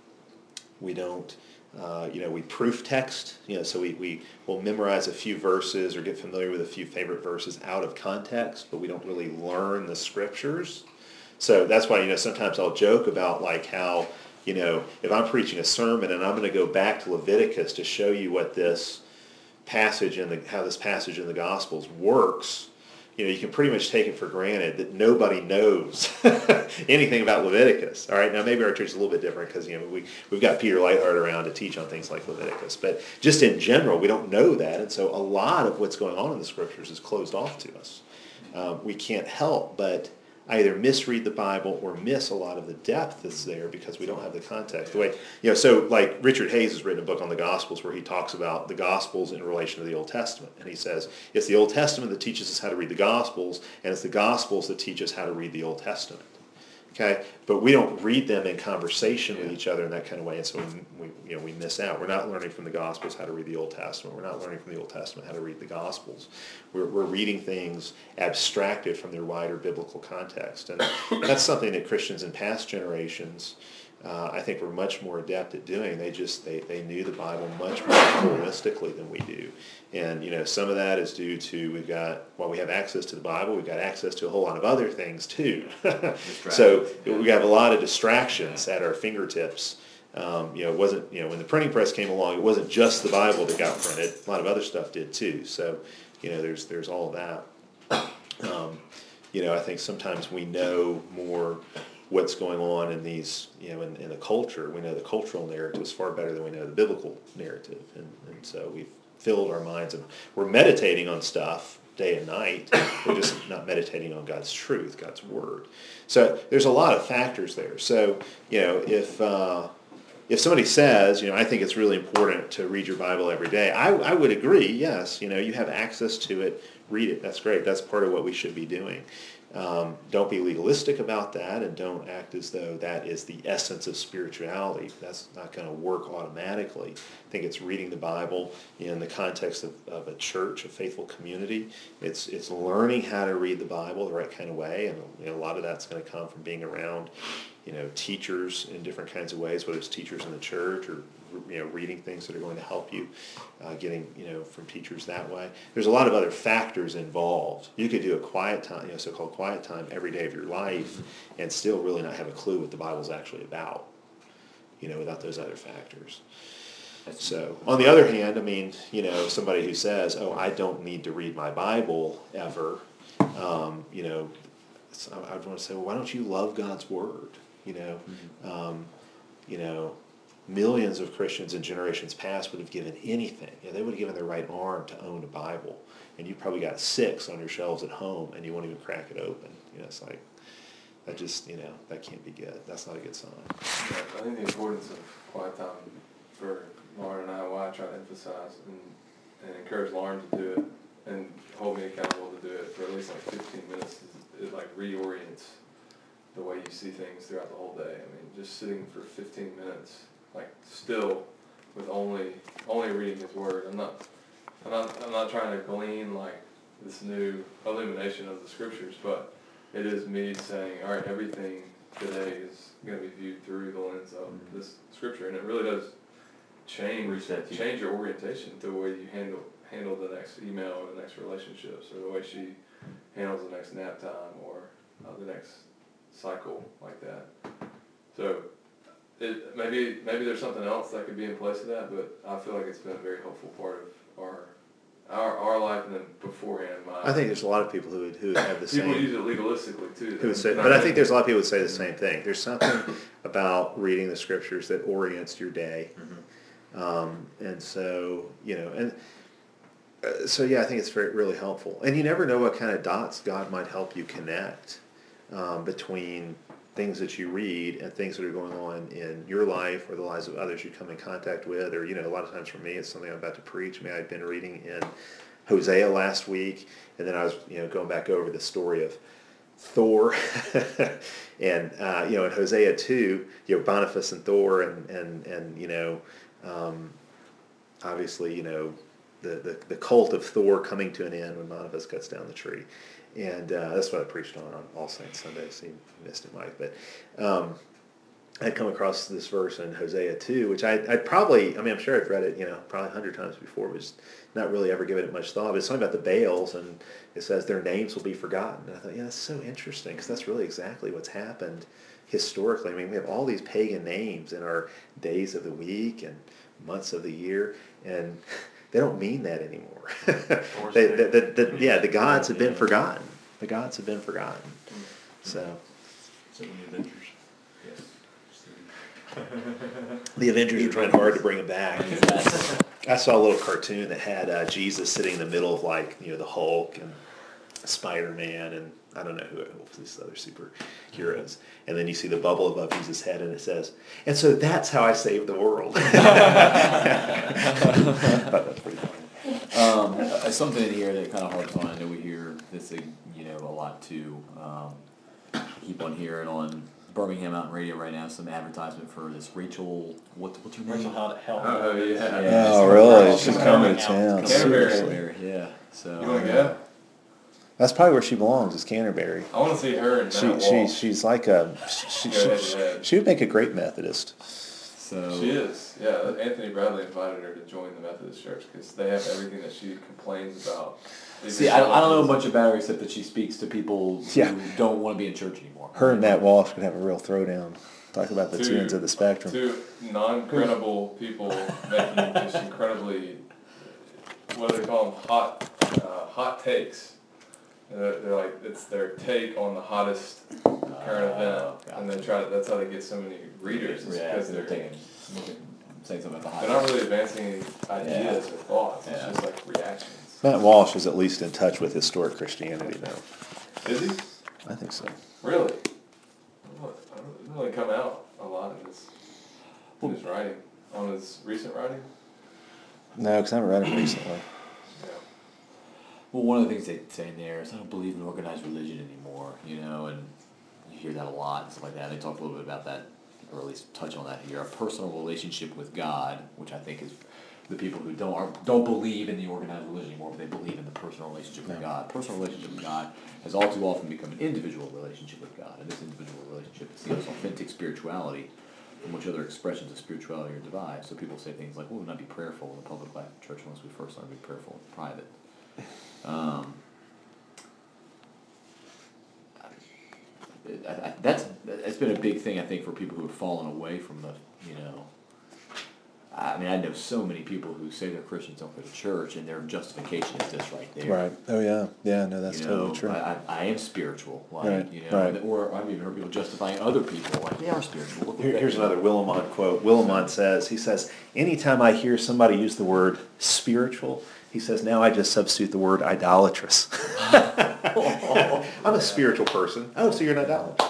we don't, uh, you know, we proof text, you know, so we, we will memorize a few verses or get familiar with a few favorite verses out of context, but we don't really learn the scriptures. So that's why, you know, sometimes I'll joke about like how, you know, if I'm preaching a sermon and I'm going to go back to Leviticus to show you what this passage in the, how this passage in the Gospels works, you know, you can pretty much take it for granted that nobody knows anything about Leviticus. All right, now maybe our church is a little bit different because, you know, we, we've got Peter Lightheart around to teach on things like Leviticus. But just in general, we don't know that. And so a lot of what's going on in the scriptures is closed off to us. Um, we can't help but either misread the Bible or miss a lot of the depth that's there because we don't have the context. The way, you know, so like Richard Hayes has written a book on the Gospels where he talks about the Gospels in relation to the Old Testament. And he says, it's the Old Testament that teaches us how to read the Gospels, and it's the Gospels that teach us how to read the Old Testament. Okay? But we don't read them in conversation with each other in that kind of way, and so we, we, you know, we miss out. We're not learning from the Gospels how to read the Old Testament. We're not learning from the Old Testament how to read the Gospels. We're, we're reading things abstracted from their wider biblical context. And that's something that Christians in past generations, uh, I think, were much more adept at doing. They just, they, they knew the Bible much more holistically than we do. And, you know, some of that is due to, we've got, while we have access to the Bible, we've got access to a whole lot of other things too. So we have a lot of distractions at our fingertips. Um, you know, it wasn't, you know, when the printing press came along, it wasn't just the Bible that got printed. A lot of other stuff did too. So You know, there's there's all of that. Um, you know, I think sometimes we know more what's going on in these, you know, in, in the culture. We know the cultural narrative is far better than we know the biblical narrative, and, and so we've filled our minds, and we're meditating on stuff day and night. We're just not meditating on God's truth, God's word. So there's a lot of factors there. So, you know, if uh, if somebody says, you know, I think it's really important to read your Bible every day, I, I would agree. Yes, you know, you have access to it, read it. That's great. That's part of what we should be doing. Um, don't be legalistic about that, and don't act as though that is the essence of spirituality. That's not going to work automatically. I think it's reading the Bible in the context of, of a church, a faithful community. It's it's learning how to read the Bible the right kind of way, and you know, a lot of that's going to come from being around, you know, teachers in different kinds of ways, whether it's teachers in the church or, you know, reading things that are going to help you, uh, getting, you know, from teachers that way. There's a lot of other factors involved. You could do a quiet time, you know, so-called quiet time every day of your life and still really not have a clue what the Bible's actually about, you know, without those other factors. So, on the other hand, I mean, you know, somebody who says, oh, I don't need to read my Bible ever, um, you know, so I would want to say, well, why don't you love God's Word? You know, mm-hmm. um, you know, millions of Christians in generations past would have given anything. You know, they would have given their right arm to own a Bible. And you probably got six on your shelves at home, and you won't even crack it open. You know, it's like, that just, you know, that can't be good. That's not a good sign. Yeah, I think the importance of quiet time for Lauren and I, why I try to emphasize and, and encourage Lauren to do it and hold me accountable to do it for at least like fifteen minutes, is it like reorients the way you see things throughout the whole day. I mean, just sitting for fifteen minutes, like still with only only reading His Word. I'm not I'm not I'm not trying to glean like this new illumination of the Scriptures, but it is me saying, all right, everything today is going to be viewed through the lens of mm-hmm. this Scripture, and it really does change change your orientation to the way you handle handle the next email or the next relationships, or the way she handles the next nap time, or uh, the next cycle like that. So it maybe maybe there's something else that could be in place of that, but I feel like it's been a very helpful part of our our our life, and then beforehand my. I think there's a lot of people who would who would have the people same. People use it legalistically too. Who would say, but I think there's a lot of people who would say the same thing. There's something about reading the Scriptures that orients your day, mm-hmm. um, and so you know, and uh, so yeah, I think it's very really helpful. And you never know what kind of dots God might help you connect um, between things that you read and things that are going on in your life or the lives of others you come in contact with. Or, you know, a lot of times for me, it's something I'm about to preach. I mean, I'd been reading in Hosea last week, and then I was, you know, going back over the story of Thor. and, uh, you know, in Hosea two, you know, Boniface and Thor, and, and, and you know, um, obviously, you know, the, the, the cult of Thor coming to an end when Boniface cuts down the tree. And uh, that's what I preached on on All Saints Sunday, so you missed it, Mike. But um, I'd come across this verse in Hosea two, which I, I'd probably, I mean, I'm sure I've read it, you know, probably a hundred times before, but just not really ever given it much thought. But it's something about the Baals, and it says their names will be forgotten. And I thought, yeah, that's so interesting, because that's really exactly what's happened historically. I mean, we have all these pagan names in our days of the week and months of the year, and they don't mean that anymore. they, the, the, the, yeah, the gods have been forgotten. The gods have been forgotten. So, so the Avengers. Yes. The Avengers are trying hard to bring him back. I saw a little cartoon that had uh, Jesus sitting in the middle of, like, you know, the Hulk and Spider-Man and I don't know who these other superheroes. And then you see the bubble above Jesus' head, and it says, "And so that's how I saved the world." That's pretty funny. Um, uh, something in here that kind of harps on. I know we hear this, uh, you know, a lot too. Um, keep on hearing on Birmingham Mountain Radio right now some advertisement for this Rachel. What, what's her name? Rachel Held. Oh yeah. yeah. Oh really? She's coming to town. Canterbury. Yeah. So. You want to go? That's probably where she belongs, is Canterbury. I want to see her in She that she wall. she's like a she, Go ahead, she, go ahead. she would make a great Methodist. So. She is, yeah. Anthony Bradley invited her to join the Methodist Church because they have everything that she complains about. They See, just I, I don't know want much about her except that she speaks to people who Yeah. don't want to be in church anymore. Her and Matt Walsh could have a real throwdown. Talk about the Two- two ends of the spectrum. Two non-credible people making just incredibly, what do they call them, hot uh, hot takes. And They're, they're like it's their take on the hottest current event, and they try. To, that's how they get so many readers. Is Yeah, because they're they're taking, saying something about the they're not hot. really advancing any ideas or thoughts. It's Yeah. just like reactions. Matt Walsh is at least in touch with historic Christianity now. Is he? I think so. Really? I don't I don't- it doesn't really come out a lot in his in his writing. On his recent writing. No, because I haven't read him recently. Yeah. Well, one of the things they say in there is I don't believe in organized religion anymore, you know, and you hear that a lot and stuff like that. They talk a little bit about that, or at least touch on that here. A personal relationship with God, which I think is the people who don't are, don't believe in the organized religion anymore, but they believe in the personal relationship with God. Personal relationship with God has all too often become an individual relationship with God, and this individual relationship is seen as authentic spirituality, from which other expressions of spirituality are derived. So people say things like, "Well, we will not be prayerful in the public life of the church unless we first learn to be prayerful in private." Um, I, I, that's it's been a big thing I think for people who have fallen away from the you know. I mean, I know so many people who say they're Christians, don't go to church, and their justification is this right there. Right. Oh yeah. Yeah. No, that's You know, totally true. I, I, I am spiritual, like Right, you know, right. or I've even heard people justifying other people, like they are spiritual. Look what Here, they here's do. another Willimont quote. Willimont says, he says, anytime I hear somebody use the word spiritual, he says, now I just substitute the word idolatrous. I'm a spiritual person. Oh, so you're an idolater.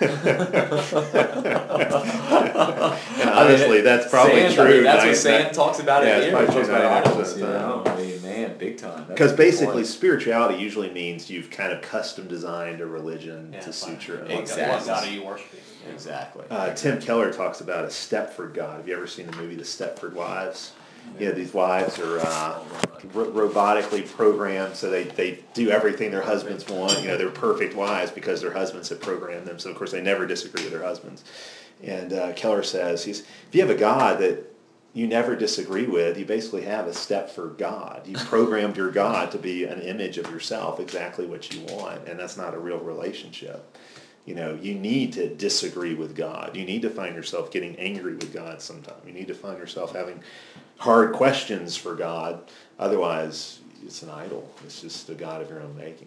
And honestly, that's probably Sand, true. I mean, that's nine- what Sand talks about yeah, in it's here. probably He talks true about ninety-nine idols, percent you of the know. I mean, man, big time. That's Because a good basically, point. spirituality usually means you've kind of custom designed a religion Yeah, to it's suit like, your own. what God- Exactly. What God are you worshiping? Yeah. Exactly. Uh, Tim Keller talks about a Stepford God. Have you ever seen the movie The Stepford Wives? Yeah, these wives are uh, ro- robotically programmed, so they, they do everything their husbands want. You know, they're perfect wives because their husbands have programmed them. So of course they never disagree with their husbands. And uh, Keller says, he's if you have a God that you never disagree with, you basically have a Stepford God. You programmed your God to be an image of yourself, exactly what you want, and that's not a real relationship. You know, you need to disagree with God. You need to find yourself getting angry with God sometime. You need to find yourself having hard questions for God. Otherwise, it's an idol. It's just a God of your own making.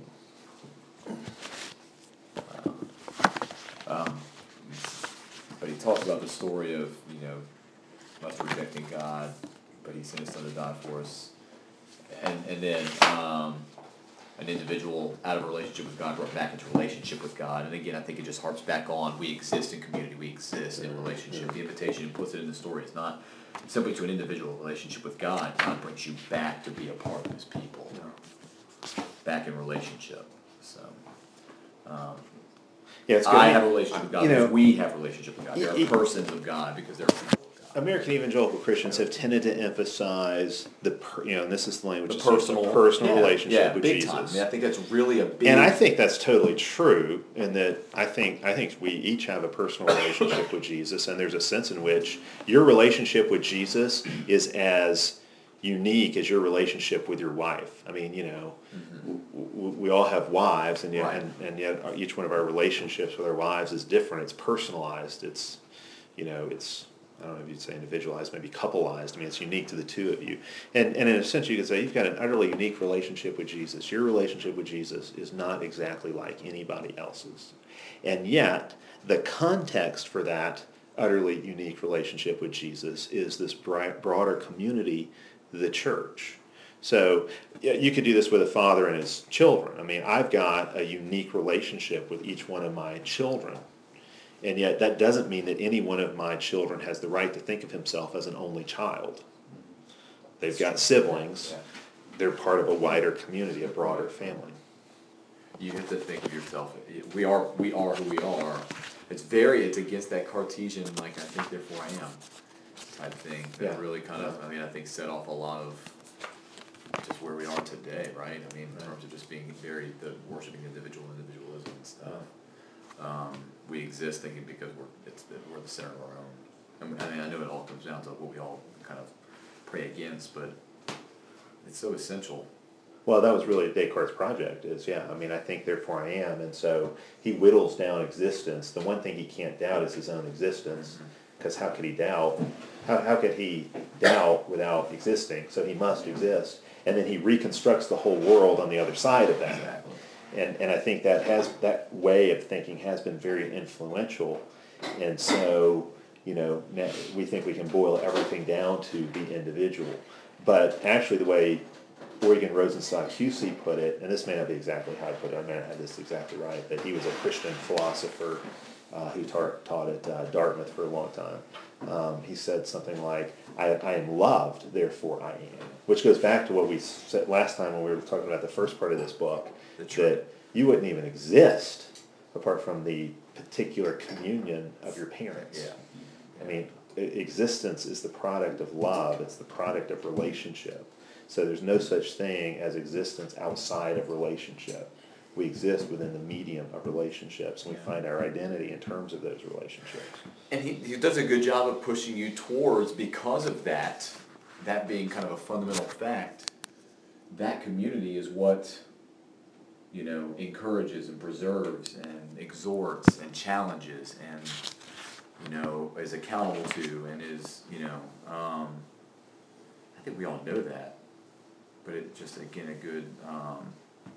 Um, but he talks about the story of, you know, us rejecting God, but he sent his son to die for us. And, and then um, an individual out of a relationship with God brought back into relationship with God. And again, I think it just harps back on we exist in community, we exist in relationship. The invitation puts it in the story. It's not simply to an individual relationship with God. God brings you back to be a part of his people, back in relationship. So. Um, Yeah, it's good. I have a relationship with God You know, because we have a relationship with God. There are y- y- persons of God because they're people of God. American evangelical Christians have tended to emphasize the, per, you know, and this is the language, The it's just personal, a personal yeah, relationship yeah, with big Jesus. time. I mean, I think that's really a big. And I think that's totally true, in that I think I think we each have a personal relationship with Jesus, and there's a sense in which your relationship with Jesus is as unique as your relationship with your wife. I mean, you know, w- w- we all have wives, and yet, Right. and, and yet each one of our relationships with our wives is different. It's personalized. It's, you know, it's, I don't know if you'd say individualized, maybe coupleized. I mean, it's unique to the two of you. And, and in a sense, you could say you've got an utterly unique relationship with Jesus. Your relationship with Jesus is not exactly like anybody else's. And yet, the context for that utterly unique relationship with Jesus is this bright, broader community, the church. So yeah, you could do this with a father and his children. I mean, I've got a unique relationship with each one of my children. And yet that doesn't mean that any one of my children has the right to think of himself as an only child. They've got siblings. Yeah. They're part of a wider community, a broader family. You have to think of yourself. We are, we are who we are. It's very, it's against that Cartesian, like, I think therefore I am type thing. That Yeah. really kind of, I mean, I think set off a lot of just where we are today, right? I mean, in terms of just being very, the worshiping individual individualism and stuff. Um, we exist thinking because we're, it's, we're the center of our own. I mean, I mean, I know it all comes down to what we all kind of pray against, but it's so essential. Well, that was really Descartes' project, is, yeah, I mean, I think therefore I am, and so he whittles down existence. The one thing he can't doubt is his own existence, because how could he doubt? How, how could he doubt without existing? So he must exist. And then he reconstructs the whole world on the other side of that. Exactly. And, and I think that has, that way of thinking has been very influential. And so, you know, now we think we can boil everything down to the individual. But actually the way Oygen Rosenstock Hussey put it, and this may not be exactly how I put it, I may not have this exactly right, but he was a Christian philosopher uh, who tar- taught at uh, Dartmouth for a long time. Um, he said something like, I, I am loved, therefore I am. Which goes back to what we said last time when we were talking about the first part of this book, that you wouldn't even exist apart from the particular communion of your parents. Yeah. I mean, e- existence is the product of love, it's the product of relationship. So there's no such thing as existence outside of relationship. We exist within the medium of relationships, and we find our identity in terms of those relationships. And he, he does a good job of pushing you towards, because of that, that being kind of a fundamental fact, that community is what, you know, encourages and preserves and exhorts and challenges and, you know, is accountable to and is, you know, um, I think we all know that, but it's just, again, a good, um,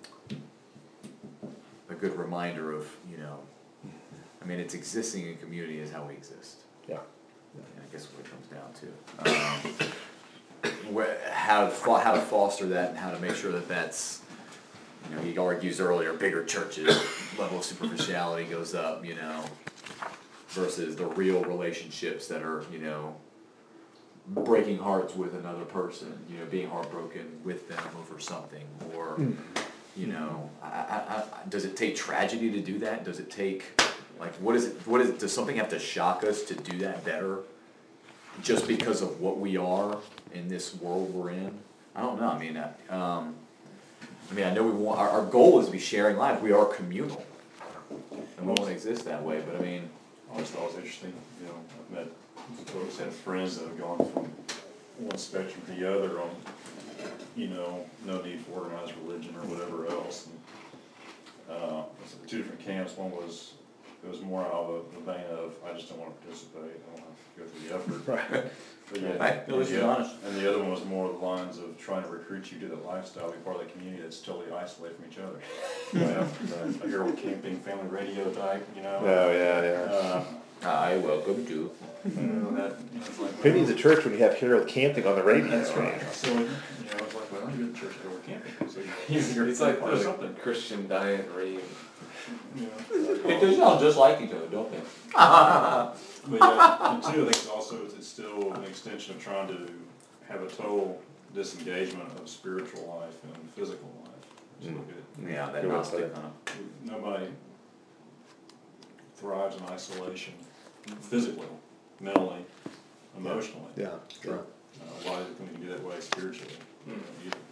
a good reminder of, you know, I mean, it's existing in community is how we exist. Yeah. And I guess what it comes down to. Um, where, how, to fo- how to foster that and how to make sure that that's, you know, he argues earlier, bigger churches, level of superficiality goes up, you know, versus the real relationships that are, you know, breaking hearts with another person, you know, being heartbroken with them over something, or, you know, I, I, I, does it take tragedy to do that? Does it take, like, what is it, what is it, does something have to shock us to do that better? Just because of what we are in this world we're in? I don't know, I mean, I, um, I mean, I know we want, our, our goal is to be sharing life, we are communal, and we want to exist that way, but I mean, I always thought it was interesting, you know, I've met folks, had friends that have gone from one spectrum to the other on, you know, no need for organized religion or whatever else. And, uh, it was two different camps. One was, it was more out of the vein of, I just don't want to participate, I don't have to go through the effort. Right. But yeah, Right. No, this and is the- honest. And the other one was more the lines of trying to recruit you to that lifestyle, be part of the community that's totally isolated from each other. You know, a Harold Camping family radio type, you know. Oh, yeah, yeah. Uh, I welcome to. you know, that, it's like, Who needs a church when you have Harold Camping on the radio That's screen? right. So, you know, it's like, well, I'm going to church to go camping. So you- you're It's like part of the something. Christian Diane Reed. You know, It does sound just like each other, don't they? But yeah, and two, I think it's also, it's still an extension of trying to have a total disengagement of spiritual life and physical life. Just look at, Yeah, that Good way to Gnostic, put it. huh? nobody thrives in isolation physically, mentally, emotionally. Yeah, yeah. Uh, why, when you can do that way spiritually? You know,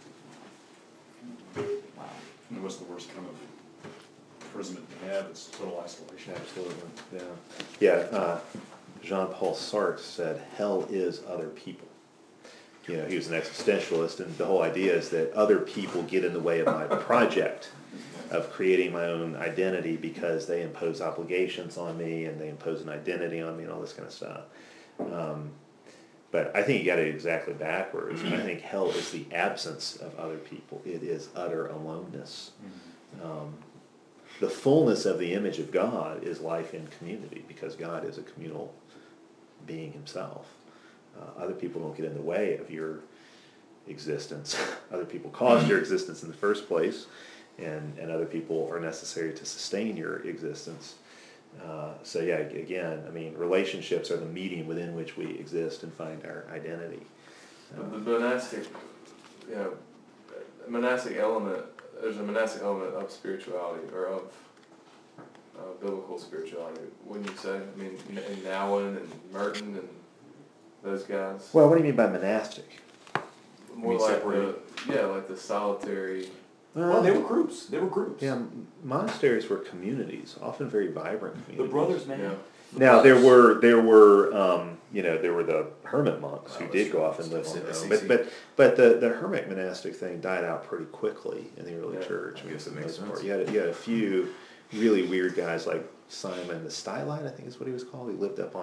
you- Wow. And what's the worst kind of imprisonment you have? It's total isolation. Absolutely, yeah. Yeah, uh, Jean-Paul Sartre said, hell is other people. You know, he was an existentialist, and the whole idea is that other people get in the way of my project of creating my own identity because they impose obligations on me and they impose an identity on me and all this kind of stuff. Um, but I think you got it exactly backwards. I think hell is the absence of other people. It is utter aloneness. Um, the fullness of the image of God is life in community because God is a communal being himself. Uh, other people don't get in the way of your existence. Other people caused your existence in the first place, and, and other people are necessary to sustain your existence. Uh, so yeah, again, I mean, relationships are the medium within which we exist and find our identity. But the monastic, you know, monastic element, there's a monastic element of spirituality, or of uh, biblical spirituality, wouldn't you say? I mean, in in Nowen and Merton and those guys. Well, what do you mean by monastic? More mean like separated? the, yeah, like the solitary. Well, they were groups, they were groups. Yeah, m- monasteries were communities, often very vibrant The communities. brothers, man. Yeah. The Now there brothers. were there were um, you know there were the hermit monks Oh, who that's did go true. off and live on their That's own, easy. but but but the, the hermit monastic thing died out pretty quickly in the early Yeah, church. I guess for that the makes most part. sense. You had a, you had a few really weird guys like Simon the Stylite, I think is what he was called. He lived up on a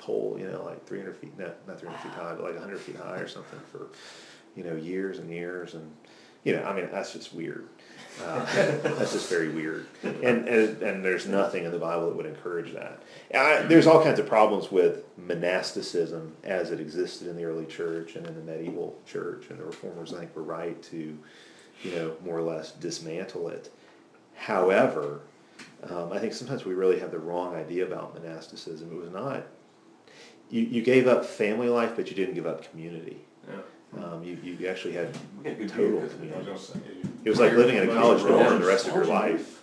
pole, you know, like three hundred feet, no, not three hundred feet high, but like one hundred feet high or something for, you know, years and years. And, you know, I mean, that's just weird. Uh, that's just very weird. And, and, and there's nothing in the Bible that would encourage that. I, there's all kinds of problems with monasticism as it existed in the early church and in the medieval church. And the reformers, I think, were right to, you know, more or less dismantle it. However, um, I think sometimes we really have the wrong idea about monasticism. It was not, you, you gave up family life, but you didn't give up community. Yeah. Um, you, you actually had We got good total beer. I was community. gonna say, you- It was like living in a college dorm for the rest of your life.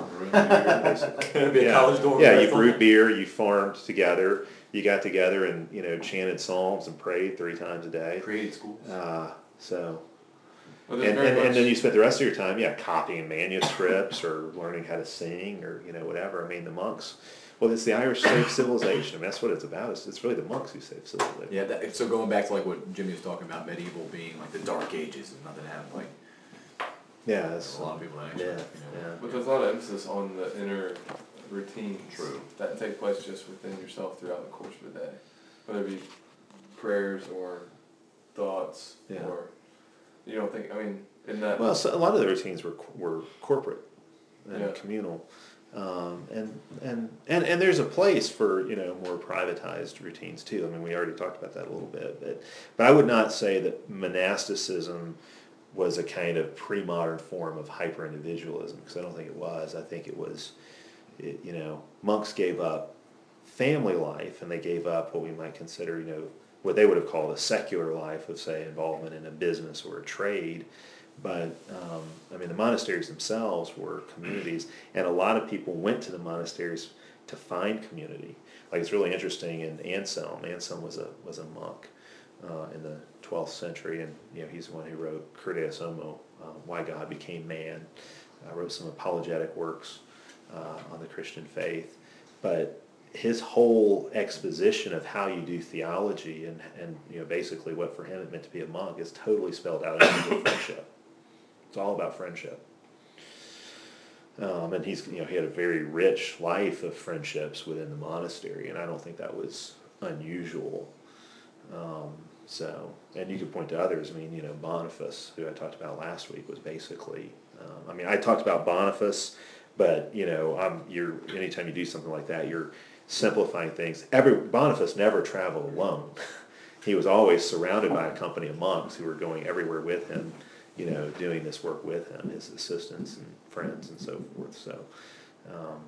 It'd be a Yeah. college dorm. Yeah, for you the brewed rest beer, you farmed together, you got together and, you know, chanted psalms and prayed three times a of the- day. Created schools. Uh, so, But and, there's very and, much, and then you spent the rest of your time, yeah, copying manuscripts or learning how to sing or, you know, whatever. I mean, the monks, well, it's the Irish saved civilization. I mean, that's what it's about. It's, it's really the monks who saved civilization. Yeah, that, so going back to like what Jimmy was talking about, medieval being like the dark ages and nothing happened, like Yeah, there's that's, a lot of people that actually, yeah, you know. yeah. but there's a lot of emphasis on the inner routines. True. That take place just within yourself throughout the course of the day. Whether it be prayers or thoughts Yeah. or, you don't think, I mean, in that. Well, so a lot of the routines were were corporate and Yeah. communal, um, and, and and and there's a place for, you know, more privatized routines too. I mean, we already talked about that a little bit, but but I would not say that monasticism was a kind of pre-modern form of hyper individualism, because I don't think it was. I think it was, it, you know, monks gave up family life and they gave up what we might consider, you know, what they would have called a secular life of, say, involvement in a business or a trade. But, um, I mean, the monasteries themselves were communities, and a lot of people went to the monasteries to find community. Like, it's really interesting in Anselm. Anselm was a, was a monk uh, in the twelfth century, and, you know, he's the one who wrote Cur Deus Homo, uh, Why God Became Man. Uh, wrote some apologetic works uh, on the Christian faith. But his whole exposition of how you do theology and, and you know, basically what for him it meant to be a monk is totally spelled out in terms of friendship. It's all about friendship. Um, and he's, you know, he had a very rich life of friendships within the monastery, and I don't think that was unusual. Um, so, and you could point to others. I mean, you know, Boniface, who I talked about last week, was basically, um, I mean, I talked about Boniface, but, you know, I'm, you're, anytime you do something like that, you're simplifying things. Every, Boniface never traveled alone. He was always surrounded by a company of monks who were going everywhere with him, you know, doing this work with him, his assistants and friends and so forth. So, um,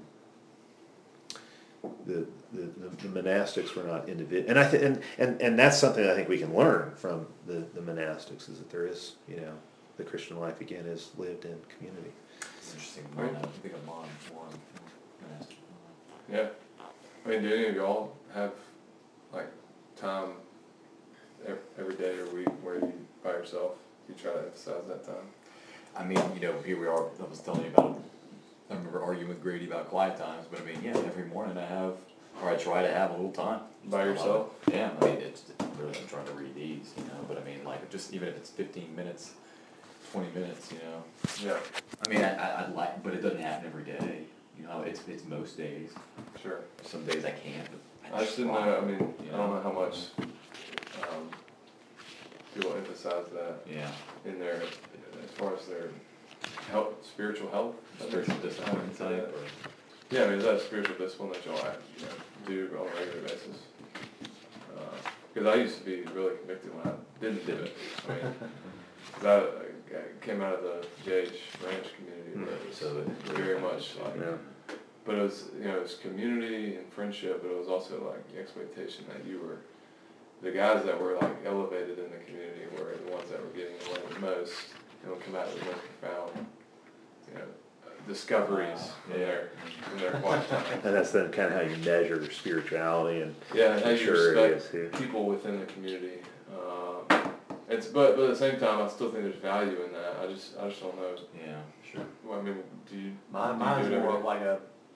the, the, the, the monastics were not individual, and I th- and, and and that's something I think we can learn from the, the monastics, is that there is, you know, the Christian life again is lived in community. It's interesting. Mon, I think of Mon, one. monastic. Yeah. I mean, do any of y'all have, like, time ev- every day or week where you by yourself, you try to emphasize that time? I mean, you know, here we are, I was telling you about, I remember arguing with Grady about quiet times, but I mean, yeah, every morning I have, or I try to have a little time. By yourself? Yeah, I mean, it's, it's really, I'm trying to read these, you know, but I mean, like, just even if it's fifteen minutes, twenty minutes, you know. Yeah, I mean, I, I, I'd like, but it doesn't happen every day, you know, it's, it's most days. sure. Some days I can't, but I just didn't know, I mean, Yeah. I don't know how much, um, people emphasize that Yeah, in their, as far as their health, spiritual health. spiritual discipline Yeah. type, or, Yeah, I mean, is that a spiritual discipline that y'all, you know, do on a regular basis? Uh, Cause I used to be really convicted when I didn't do it. I mean, cause I, I came out of the J H Ranch community where it was so it. very much like, Yeah. but it was, you know, it was community and friendship, but it was also like the expectation that you were, the guys that were like elevated in the community were the ones that were getting away the most and would come out with the most profound, you know, discoveries in their, in their quiet time. And that's then kind of how you measure spirituality and Yeah, and how you maturity respect is too. people within the community. Um, it's, but, but at the same time, I still think there's value in that. I just, I just don't know. Yeah, sure. Well, I mean, do you? Mine, do you mine's do it more every of like a.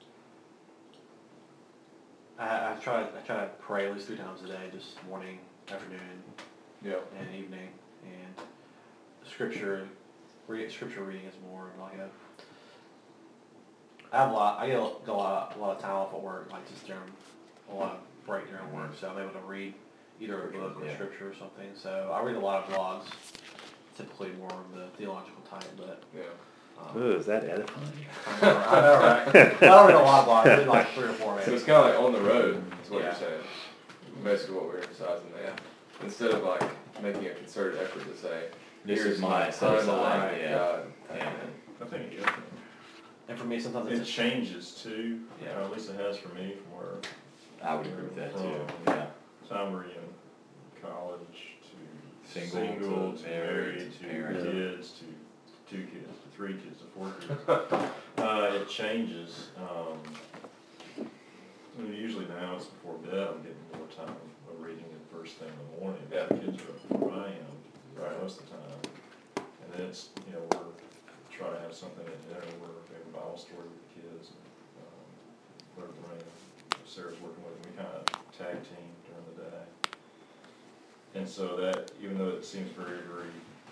I, I try, I try to pray at least three times a day, just morning, afternoon, Yeah. and evening, and scripture, read, scripture reading is more of like a. I have a lot. I get a, get a lot, a lot of time off at work, like just during a lot of break during work, so I'm able to read either a book or Yeah. scripture or something. So I read a lot of blogs, typically more of the theological type, but. Yeah. Um, Ooh, is that edifying? I know, I know, right? I don't read a lot of blogs. I read like three or four So maybe. it's kind of like on the road, is what Yeah. you're saying. Basically what we're emphasizing there. Instead of like making a concerted effort to say, This here's is my mine, sign set of aside, line, yeah. God. Yeah. I think it, And for me, sometimes it it's changes too, Yeah. or at least it has for me from where I would agree with that too, Oh. yeah. time were in college to Single, single, to to married, married, to to parent. kids, to two kids, to three kids, to four kids. Uh, it changes, um, I mean, usually now it's before bed, I'm getting more time of reading it first thing in the morning. Yeah. The kids are up before I am, right, most of the time. And then it's, you know, we're, try to have something at dinner where we have a Bible story with the kids. And, um, where Lorraine, Sarah's working with them, we kind of tag team during the day. And so that, even though it seems very, very,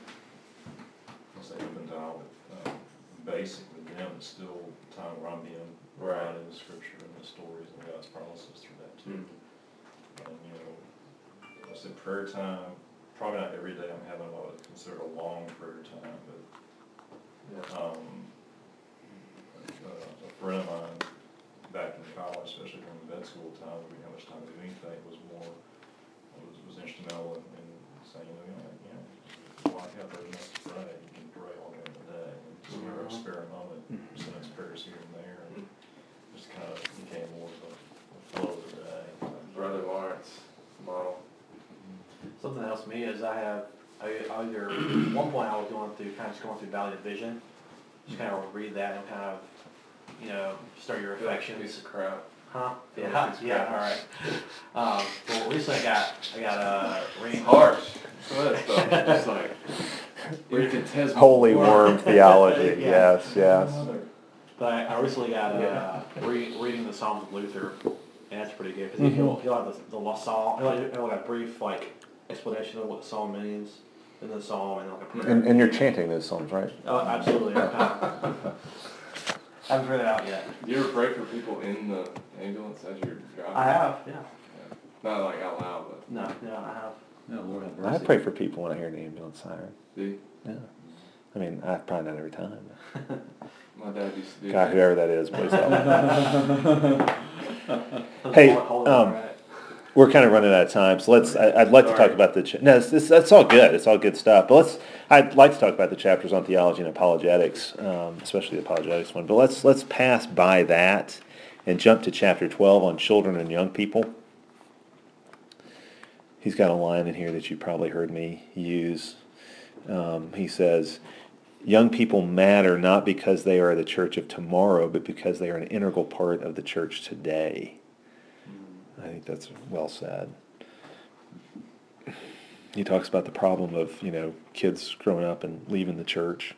I'll say open dial, but, um, basic with them, it's still time where I'm being brought into scripture and the stories and God's promises through that too. And, you know, I said prayer time, probably not every day I'm having what I would consider a long prayer time, but, um, a, a friend of mine back in college, especially during the vet school time, we didn't have much time to do anything, was more, was, was instrumental in, in saying, you know, you know, block out thirty minutes to pray, you can pray all during the day, and just mm-hmm. never spare a moment, send us prayers here and there, and just kind of became more of a, a flow of the day. Brother Lawrence model. something that helps me is I have, I I either, one point I was going through, kind of just going through Valley of Vision, just kind of read that and kind of, you know, stir your Feel like a affections. piece of crap. Huh? Feel like Yeah, a piece of yeah, crap. alright. Um, well, recently I got, I got, uh, reading. It's harsh. Some of that stuff is just like, infinitesimal. Holy worm theology, Yeah. yes, yes. But I, I recently got, uh, re- reading the Psalms of Luther, and that's pretty good, because he'll, he'll have the, the lost psalm, he'll have he'll have a brief, like, explanation of what the psalm means, in the psalm, and like a prayer. And, and you're chanting those songs, right? Oh, absolutely, I kind of, haven't figured it out yet. Do you ever pray for people in the ambulance as you're driving? I have, yeah. Yeah. Not like out loud, but No, no, I have. No, Lord have I mercy. pray for people when I hear an ambulance siren. do you? Yeah. I mean, I probably not every time. My dad used to do God, that. whoever that is, please help me. Those Hey, hold- hold it um, right. We're kind of running out of time, so let's, I, I'd like to talk Sorry. about the, cha- no, it's, it's, it's all good, it's all good stuff, but let's, I'd like to talk about the chapters on theology and apologetics, um, especially the apologetics one, but let's, let's pass by that and jump to chapter twelve on children and young people. He's got a line in here that you probably heard me use. Um, he says, young people matter not because they are the church of tomorrow, but because they are an integral part of the church today. I think that's well said. He talks about the problem of, you know, kids growing up and leaving the church,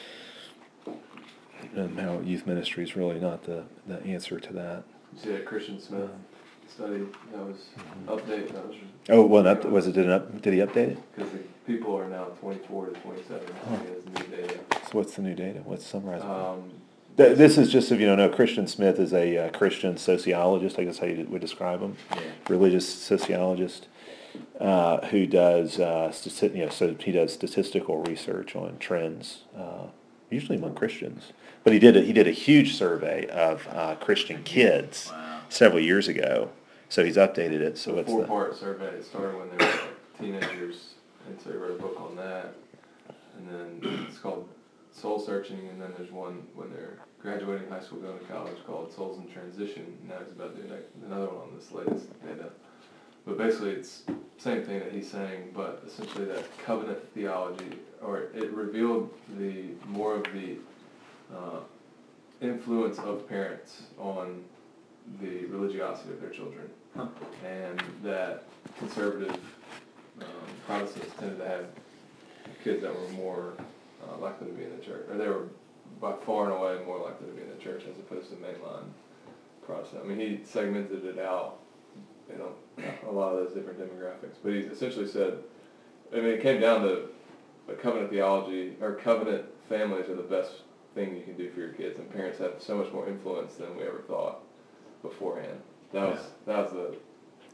and how youth ministry is really not the, the answer to that. You see that Christian Smith study that was update that was Oh, well, up, was it, did, it up, did he update it? because the people are now twenty-four to twenty-seven. He has new data. So what's the new data? What's summarized? Um, Th- This is just, if you don't know, Christian Smith is a uh, Christian sociologist, I guess how you would describe him, Yeah. religious sociologist, uh, who does, uh, stati- you know, so he does statistical research on trends, uh, usually among Christians. But he did a, he did a huge survey of uh, Christian kids Wow. several years ago, so he's updated it. So a what's the four-part survey. It started when they were like teenagers, and so he wrote a book on that. And then it's called Soul Searching, and then there's one when they're graduating high school, going to college, called Souls in Transition. Now he's about to do like another one on this latest data. But basically, it's the same thing that he's saying, but essentially that covenant theology, or it revealed the more of the uh, influence of parents on the religiosity of their children, Huh. and that conservative um, Protestants tended to have kids that were more uh, likely to be in the church, or they were by far and away more likely to be in the church as opposed to mainline Protestant. I mean, he segmented it out, you know, a lot of those different demographics. But he essentially said, I mean, it came down to a covenant theology, or covenant families are the best thing you can do for your kids, and parents have so much more influence than we ever thought beforehand. That was that was the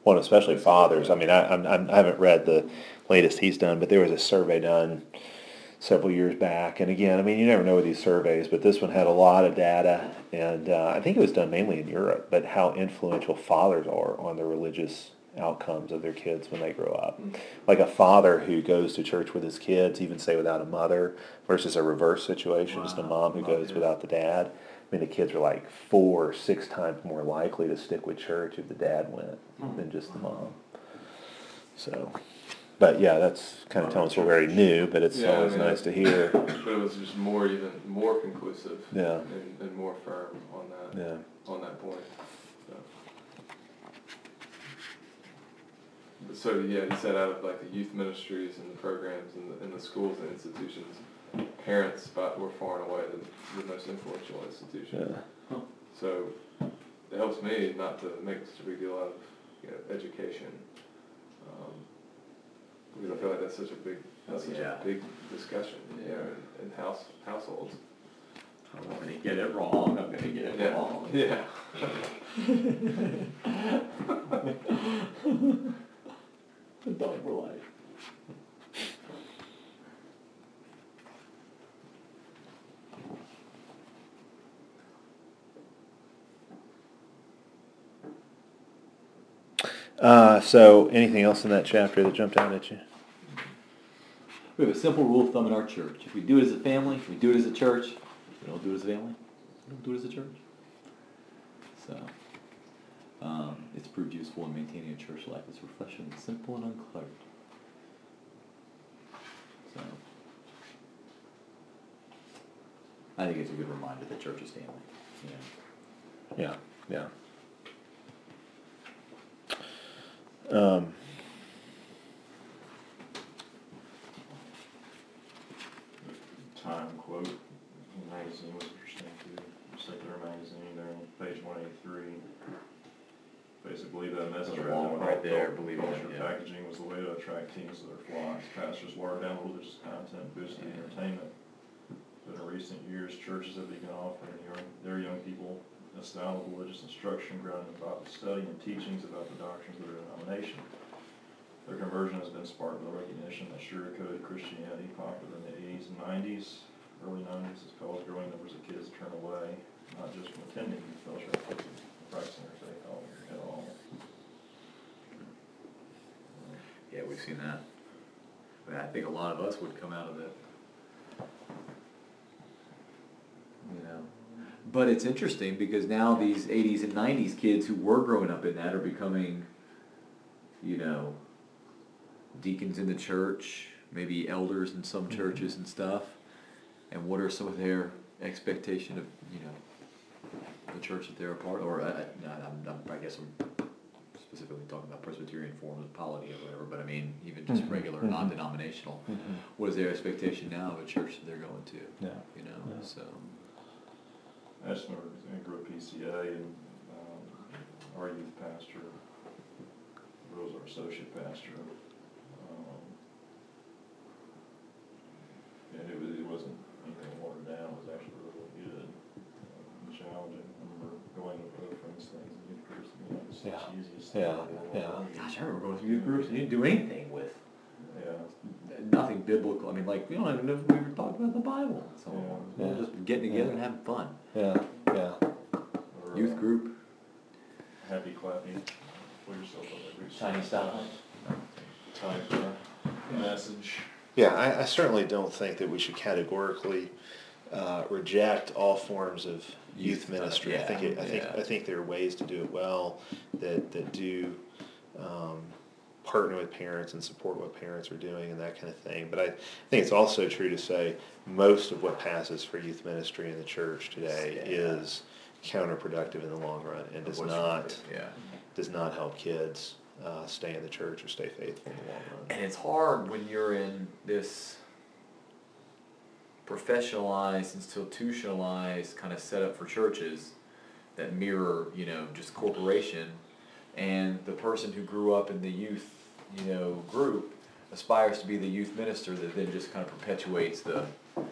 well, especially fathers. I mean, I, I'm, I'm- I haven't read the latest he's done, but there was a survey done several years back. And again, I mean, you never know with these surveys, but this one had a lot of data, and uh, I think it was done mainly in Europe, but how influential fathers are on the religious outcomes of their kids when they grow up. Like a father who goes to church with his kids, even say without a mother, versus a reverse situation, just a mom who goes without the dad. I mean, the kids are like four or six times more likely to stick with church if the dad went than just the mom. So, but yeah, that's kind of telling us we're very new, but it's Yeah, I always mean, nice to hear. But it was just more, even more conclusive. Yeah. And, and more firm on that, Yeah. on that point. So. But So, yeah, he said out of like the youth ministries and the programs and the, and the schools and institutions, parents by- were far and away the, the most influential institution. Yeah. So it helps me not to make such a big deal out of, you know, education. Um, because I feel like that's such a big, that's such Yeah. a big discussion, you know, in, in house, households. I'm gonna get it wrong, I'm gonna get it Yeah, wrong. yeah. The dog were like. Uh, so anything else in that chapter that jumped out at you? We have a simple rule of thumb in our church. If we do it as a family, we do it as a church. If we don't do it as a family, we don't do it as a church. So, um, it's proved useful in maintaining a church life as refreshing, simple, and uncluttered. So, I think it's a good reminder that church is family. You know? Yeah, yeah. Um, Time quote, in the magazine was interesting too, Secular Magazine, there on page one eighty-three. Basically, the message There's a right long one there, right there, cult- believe it or not, culture yeah. packaging was the way to attract teens to their flocks. Pastors watered down religious content, boosted entertainment. But in recent years, churches have begun offering young, their young people a style of religious instruction grounded in Bible study and teachings about the doctrines of their denomination. Their conversion has been sparked by the recognition that sugar-coated Christianity, popular in the eighties and nineties, early nineties, has caused growing numbers of kids to turn away, not just from attending youth fellowship, but from practicing their faith all year at all. Yeah, we've seen that. I mean, I think a lot of us would come out of it. You know, but it's interesting because now these eighties and nineties kids who were growing up in that are becoming, you know, deacons in the church, maybe elders in some churches and stuff. And what are some of their expectation of, you know, the church that they're a part of? Or I, I, I'm, I'm, I guess I'm specifically talking about Presbyterian forms of polity or whatever, but I mean, even just Mhm, regular, mhm. non-denominational. Mhm. What is their expectation now of a church that they're going to? Yeah. You know, Yeah. so. I just remember I grew up P C A and um, our youth pastor was our associate pastor. Um, and it, was, it wasn't anything watered down, it was actually really good um, and challenging. I remember going to other friends' things and youth groups, and it was Yeah. the easiest Yeah. thing. Yeah. Gosh, I remember going to youth groups and you didn't do anything with Yeah. nothing biblical. I mean, like, we don't even know if we were talking about the Bible. So Yeah. we were Yeah. just getting together Yeah. and having fun. Yeah, yeah. Or, Youth uh, group. Happy clapping, pull yourself up every Tiny stop. type uh, message. Yeah, I, I certainly don't think that we should categorically uh, reject all forms of youth Youth, uh, ministry. I think it, I think yeah. I think there are ways to do it well that that do um, partner with parents and support what parents are doing and that kind of thing. But I think it's also true to say most of what passes for youth ministry in the church today Yeah. is counterproductive in the long run and does What's- not Yeah. does not help kids uh, stay in the church or stay faithful in the long run. And it's hard when you're in this professionalized, institutionalized kind of setup for churches that mirror, you know, just corporation, and the person who grew up in the youth, you know, group aspires to be the youth minister that then just kind of perpetuates the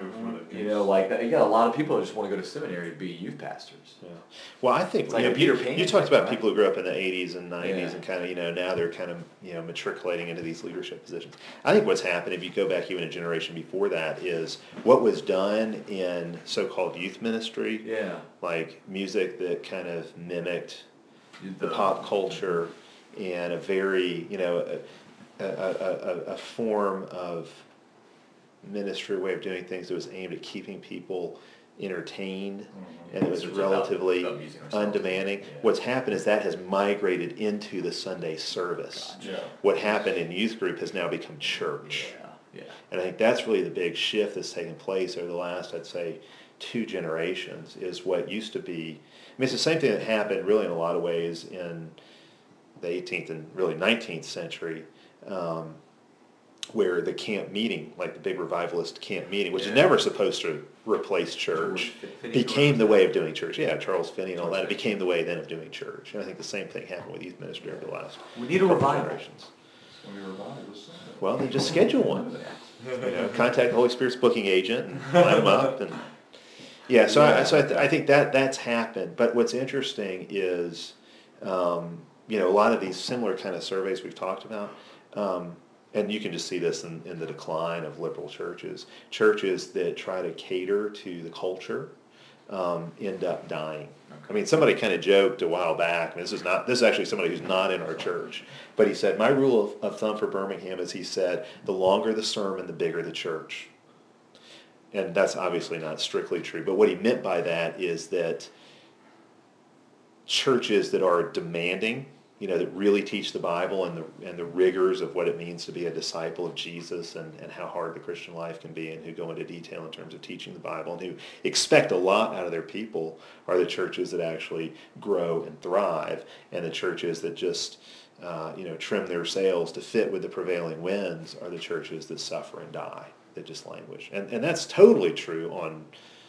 before they You know, like, you got a lot of people that just wanna go to seminary to be youth pastors. Yeah. Well, I think, It's like you a know, Peter you, Pan you talked thing, about right? people who grew up in the eighties and nineties Yeah. and kind of, you know, now they're kind of, you know, matriculating into these leadership positions. I think what's happened, if you go back even a generation before that, is what was done in so-called youth ministry, Yeah. like music that kind of mimicked the The- pop culture and a very, you know, a, a, a, a, a form of ministry way of doing things that was aimed at keeping people entertained, and it was So it's about- relatively about amusing ourselves. undemanding. Yeah. What's happened is that has migrated into the Sunday service. Yeah. What happened in youth group has now become church. Yeah, yeah. And I think that's really the big shift that's taken place over the last, I'd say, two generations, is what used to be, I mean, it's the same thing that happened really in a lot of ways in the eighteenth and really nineteenth century, um, where the camp meeting, like the big revivalist camp meeting, which is Yeah. never supposed to replace church, George Finney, became George the way Finney. of doing church. Yeah, Charles Finney and all George that, it Finney. became the way then of doing church. And I think the same thing happened with youth ministry over the last We need a couple revival. generations. It's gonna be revived this Sunday. Well, then just schedule one. You know, contact the Holy Spirit's booking agent and line them up, and yeah. So I, so I, th- I think that that's happened. But what's interesting is, um, you know, a lot of these similar kind of surveys we've talked about, um, and you can just see this in, in the decline of liberal churches. Churches that try to cater to the culture um, end up dying. I mean, somebody kind of joked a while back, and this is not, this is actually somebody who's not in our church, but he said, my rule of, of thumb for Birmingham is, he said, the longer the sermon, the bigger the church. And that's obviously not strictly true, but what he meant by that is that churches that are demanding, you know, that really teach the Bible and the and the rigors of what it means to be a disciple of Jesus, and, and how hard the Christian life can be, and who go into detail in terms of teaching the Bible, and who expect a lot out of their people, are the churches that actually grow and thrive. And the churches that just uh, you know, trim their sails to fit with the prevailing winds are the churches that suffer and die, that just languish. And and that's totally true on,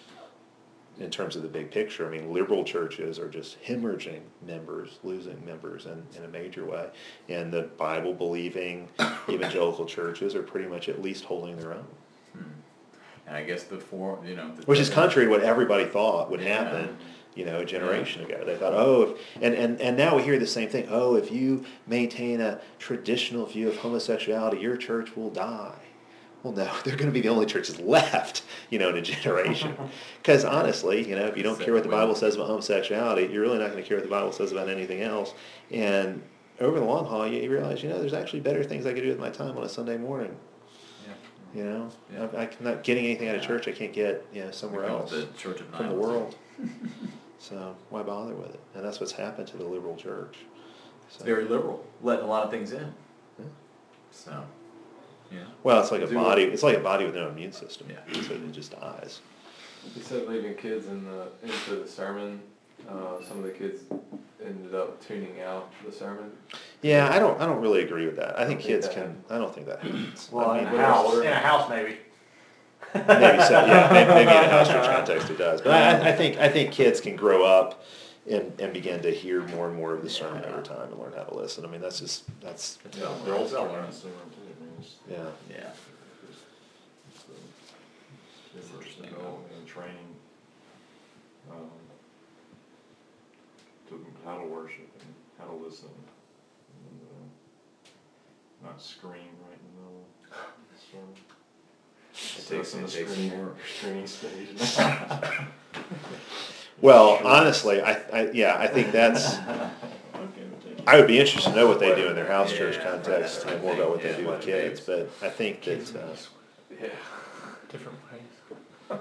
in terms of the big picture. I mean, liberal churches are just hemorrhaging members, losing members in, in a major way. And the Bible-believing evangelical churches are pretty much at least holding their own. And I guess before, you know. the- Which is contrary to what everybody thought would Yeah. happen, you know, a generation ago. They thought, oh, if, and, and, and now we hear the same thing. Oh, if you maintain a traditional view of homosexuality, your church will die. Well, no, they're going to be the only churches left, you know, in a generation. Because honestly, you know, if you don't care what the Bible says about homosexuality, you're really not going to care what the Bible says about anything else. And over the long haul, you realize, you know, there's actually better things I could do with my time on a Sunday morning. Yeah. You know, Yeah. I, I'm not getting anything out of church I can't get, you know, somewhere Become else The Church of from the Niles. world. So why bother with it? And that's what's happened to the liberal church. It's So, very liberal, letting a lot of things in. Yeah. So, yeah. well, it's like a Do body. It's like a body with no immune system. Yeah. So it just dies. You said leaving kids in the into the sermon. Uh, some of the kids ended up tuning out the sermon. Yeah, I don't. I don't really agree with that. I think Don't think kids that can. happens. I don't think that happens. Well, I in mean, a house, in a house maybe. maybe so. Yeah, maybe, maybe in a house church context it does. But I, I think I think kids can grow up and, and begin to hear more and more of the sermon over time and learn how to listen. I mean, that's just that's It's Yeah, well- they're all it's well trying learned. to similar too. I mean, it's, yeah. Yeah. it's, it's, uh, it's interesting, interesting development and training, um, to how to worship and how to listen, and, uh, not scream right in the middle of the sermon. It takes, in it the takes some screening, work. screening stage. Well, Sure. honestly, I, I yeah, I think that's. Okay, we'll take it. I would be interested to know what they do in their house church Yeah, context, right, and more about what they yeah, do with what kids. it But I think that uh, Yeah. Different ways. Uh,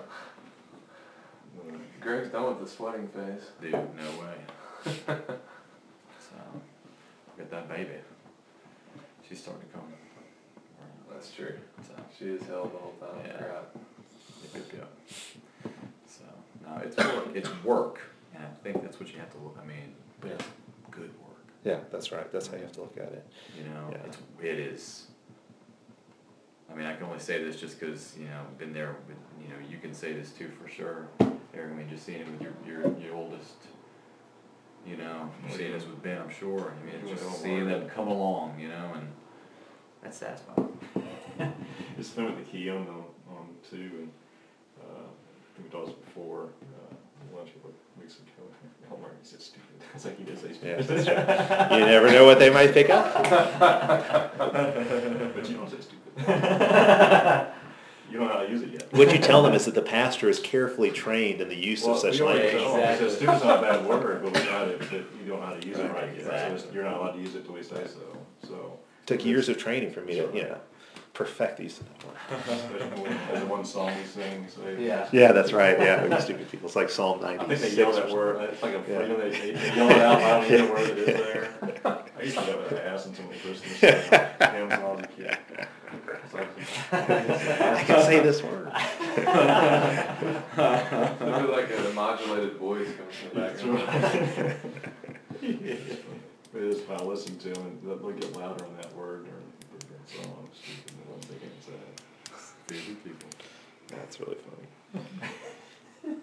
Greg's done with the sweating phase. Dude, no way. So, look at that baby. She's starting to come. That's true. So, She is held the whole time. Yeah. Crap. yep, yep, yep. So, no, it's work. It's work. And I think that's what you have to look, I mean, but it's good work. yeah, that's right. That's how you have to look at it. You know, Yeah. it's, it is. I mean, I can only say this just because, you know, I've been there, but, you know, you can say this too for sure. Eric, I mean, just seeing it with your, your, your oldest, you know, you're seeing this with Ben, I'm sure. I mean, it's Doing just it all seeing hard. them come along, you know, and that's satisfying. It's been with the key on the, on too, and we told us before, uh, lunch a couple weeks ago, Homer, he said stupid. It's like he did say Yeah, stupid. that's right. You never know what they might pick up. But you don't say stupid. You don't know how to use it yet. What you tell them is that the pastor is carefully trained in the use Well, of such we already language. tell them, we Exactly. said stupid's not a bad word, but we know how to, that you don't know how to use it Right, right yet. So exactly. it's- you're not allowed to use it till we say so, so. Took years of training for me to, you know, perfect these. Especially when, as the one song we sing, say. Yeah. Yeah, that's right, yeah, we stupid people, it's like Psalm I ninety-six. think they yell or that word, something. it's like a Yeah. freedom, they, they they yell it out loud, you know where it is there. I used to do that with ass and somebody Christmas, hymns when I was a kid. It's like- I can say this word. It'd be like a modulated voice comes from the background. It is, if I listen to them, and they'll get louder on that word during that song, I'm stupid, and I'm thinking it's that. Stupid people. That's really funny.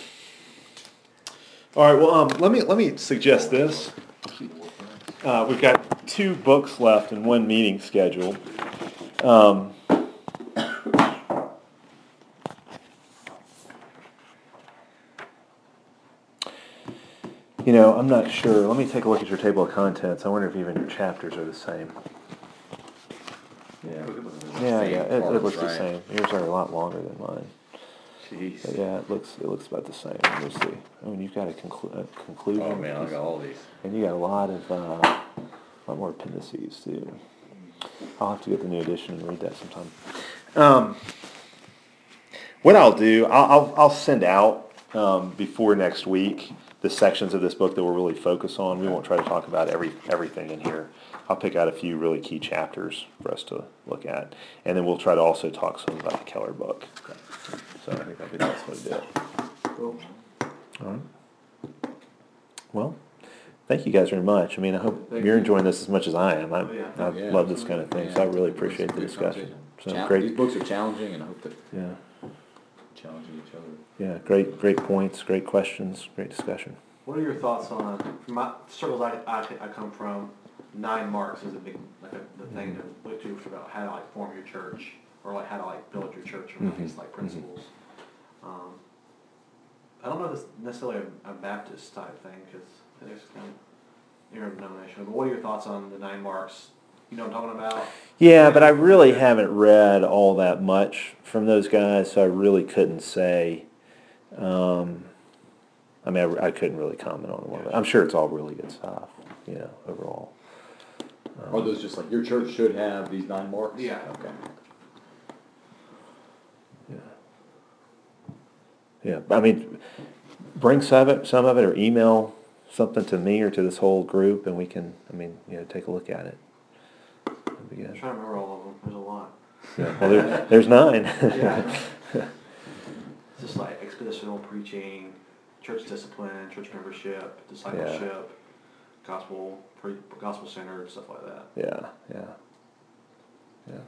All right, well, um, let me, let me suggest this. Uh, we've got two books left and one meeting scheduled. Um, you know, I'm not sure. Let me take a look at your table of contents. I wonder if even your chapters are the same. Yeah, yeah, yeah. It, it looks the same. Yours are a lot longer than mine. Jeez. But yeah, it looks it looks about the same. Let me see. I mean, you've got a, conclu- a conclusion. Oh man, I got all these. And you got a lot of, uh, a lot more appendices too. I'll have to get the new edition and read that sometime. Um, what I'll do, I'll, I'll, I'll send out, um, before next week, the sections of this book that we'll really focus on. We won't try to talk about every, everything in here. I'll pick out a few really key chapters for us to look at. And then we'll try to also talk some about the Keller book. So I think that'll be the best way to do it. Cool. All right. Well, thank you guys very much. I mean, I hope Thank you're you. enjoying this as much as I am. I, Oh, yeah. I Yeah, love this kind of thing, so I Yeah. really It's appreciate a the good discussion. conversation. So Chal- great, These books are challenging, and I hope that yeah, challenging each other. yeah, great, great points, great questions, great discussion. What are your thoughts on, from my circles I, I, I come from, nine marks is a big, like a, the thing to look to for about how to like form your church, or like how to like build your church around Mhm. these like principles. Um, I don't know if it's necessarily a, a Baptist type thing, because it's kind of interdenominational, but what are your thoughts on the nine marks? You know what I'm talking about? Yeah, but I really haven't read all that much from those guys, so I really couldn't say. Um, I mean, I, I couldn't really comment on it. I'm sure it's all really good stuff, you know, overall. Um, Are those just like your church should have these nine marks? Yeah. Okay. Yeah. Yeah, I mean, bring some of it, some of it, or email something to me or to this whole group, and we can, I mean, you know, take a look at it. That'd be I'm good. trying to remember all of them, there's a lot. Yeah, well, there, there's nine. Yeah. It's just like expositional preaching, church discipline, church membership, discipleship, gospel, pre, gospel centered, stuff like that. Yeah, yeah, yeah.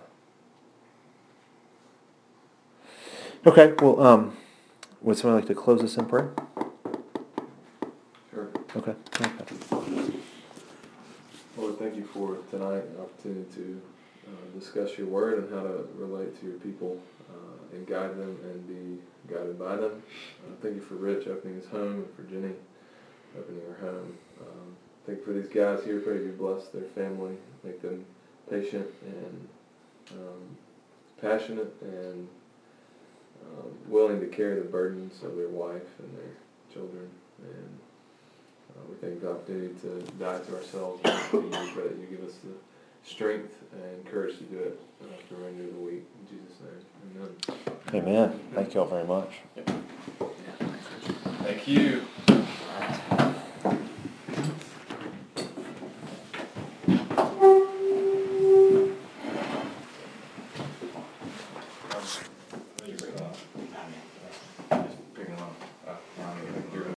Okay, well, um, would someone like to close this in prayer? Sure. Okay. Okay. Lord, thank you for tonight, an opportunity to uh, discuss your word and how to relate to your people uh, and guide them and be guided by them. Uh, thank you for Rich opening his home and for Jenny opening her home. Um, thank you for these guys here. Pray you bless their family, make them patient and um, passionate and um, willing to carry the burdens of their wife and their children. And Uh, we thank you for the opportunity to die to ourselves and to you, but that you give us the strength and courage to do it uh, for the remainder of the week. In Jesus' name, amen. Amen. Thank you all very much. Thank you.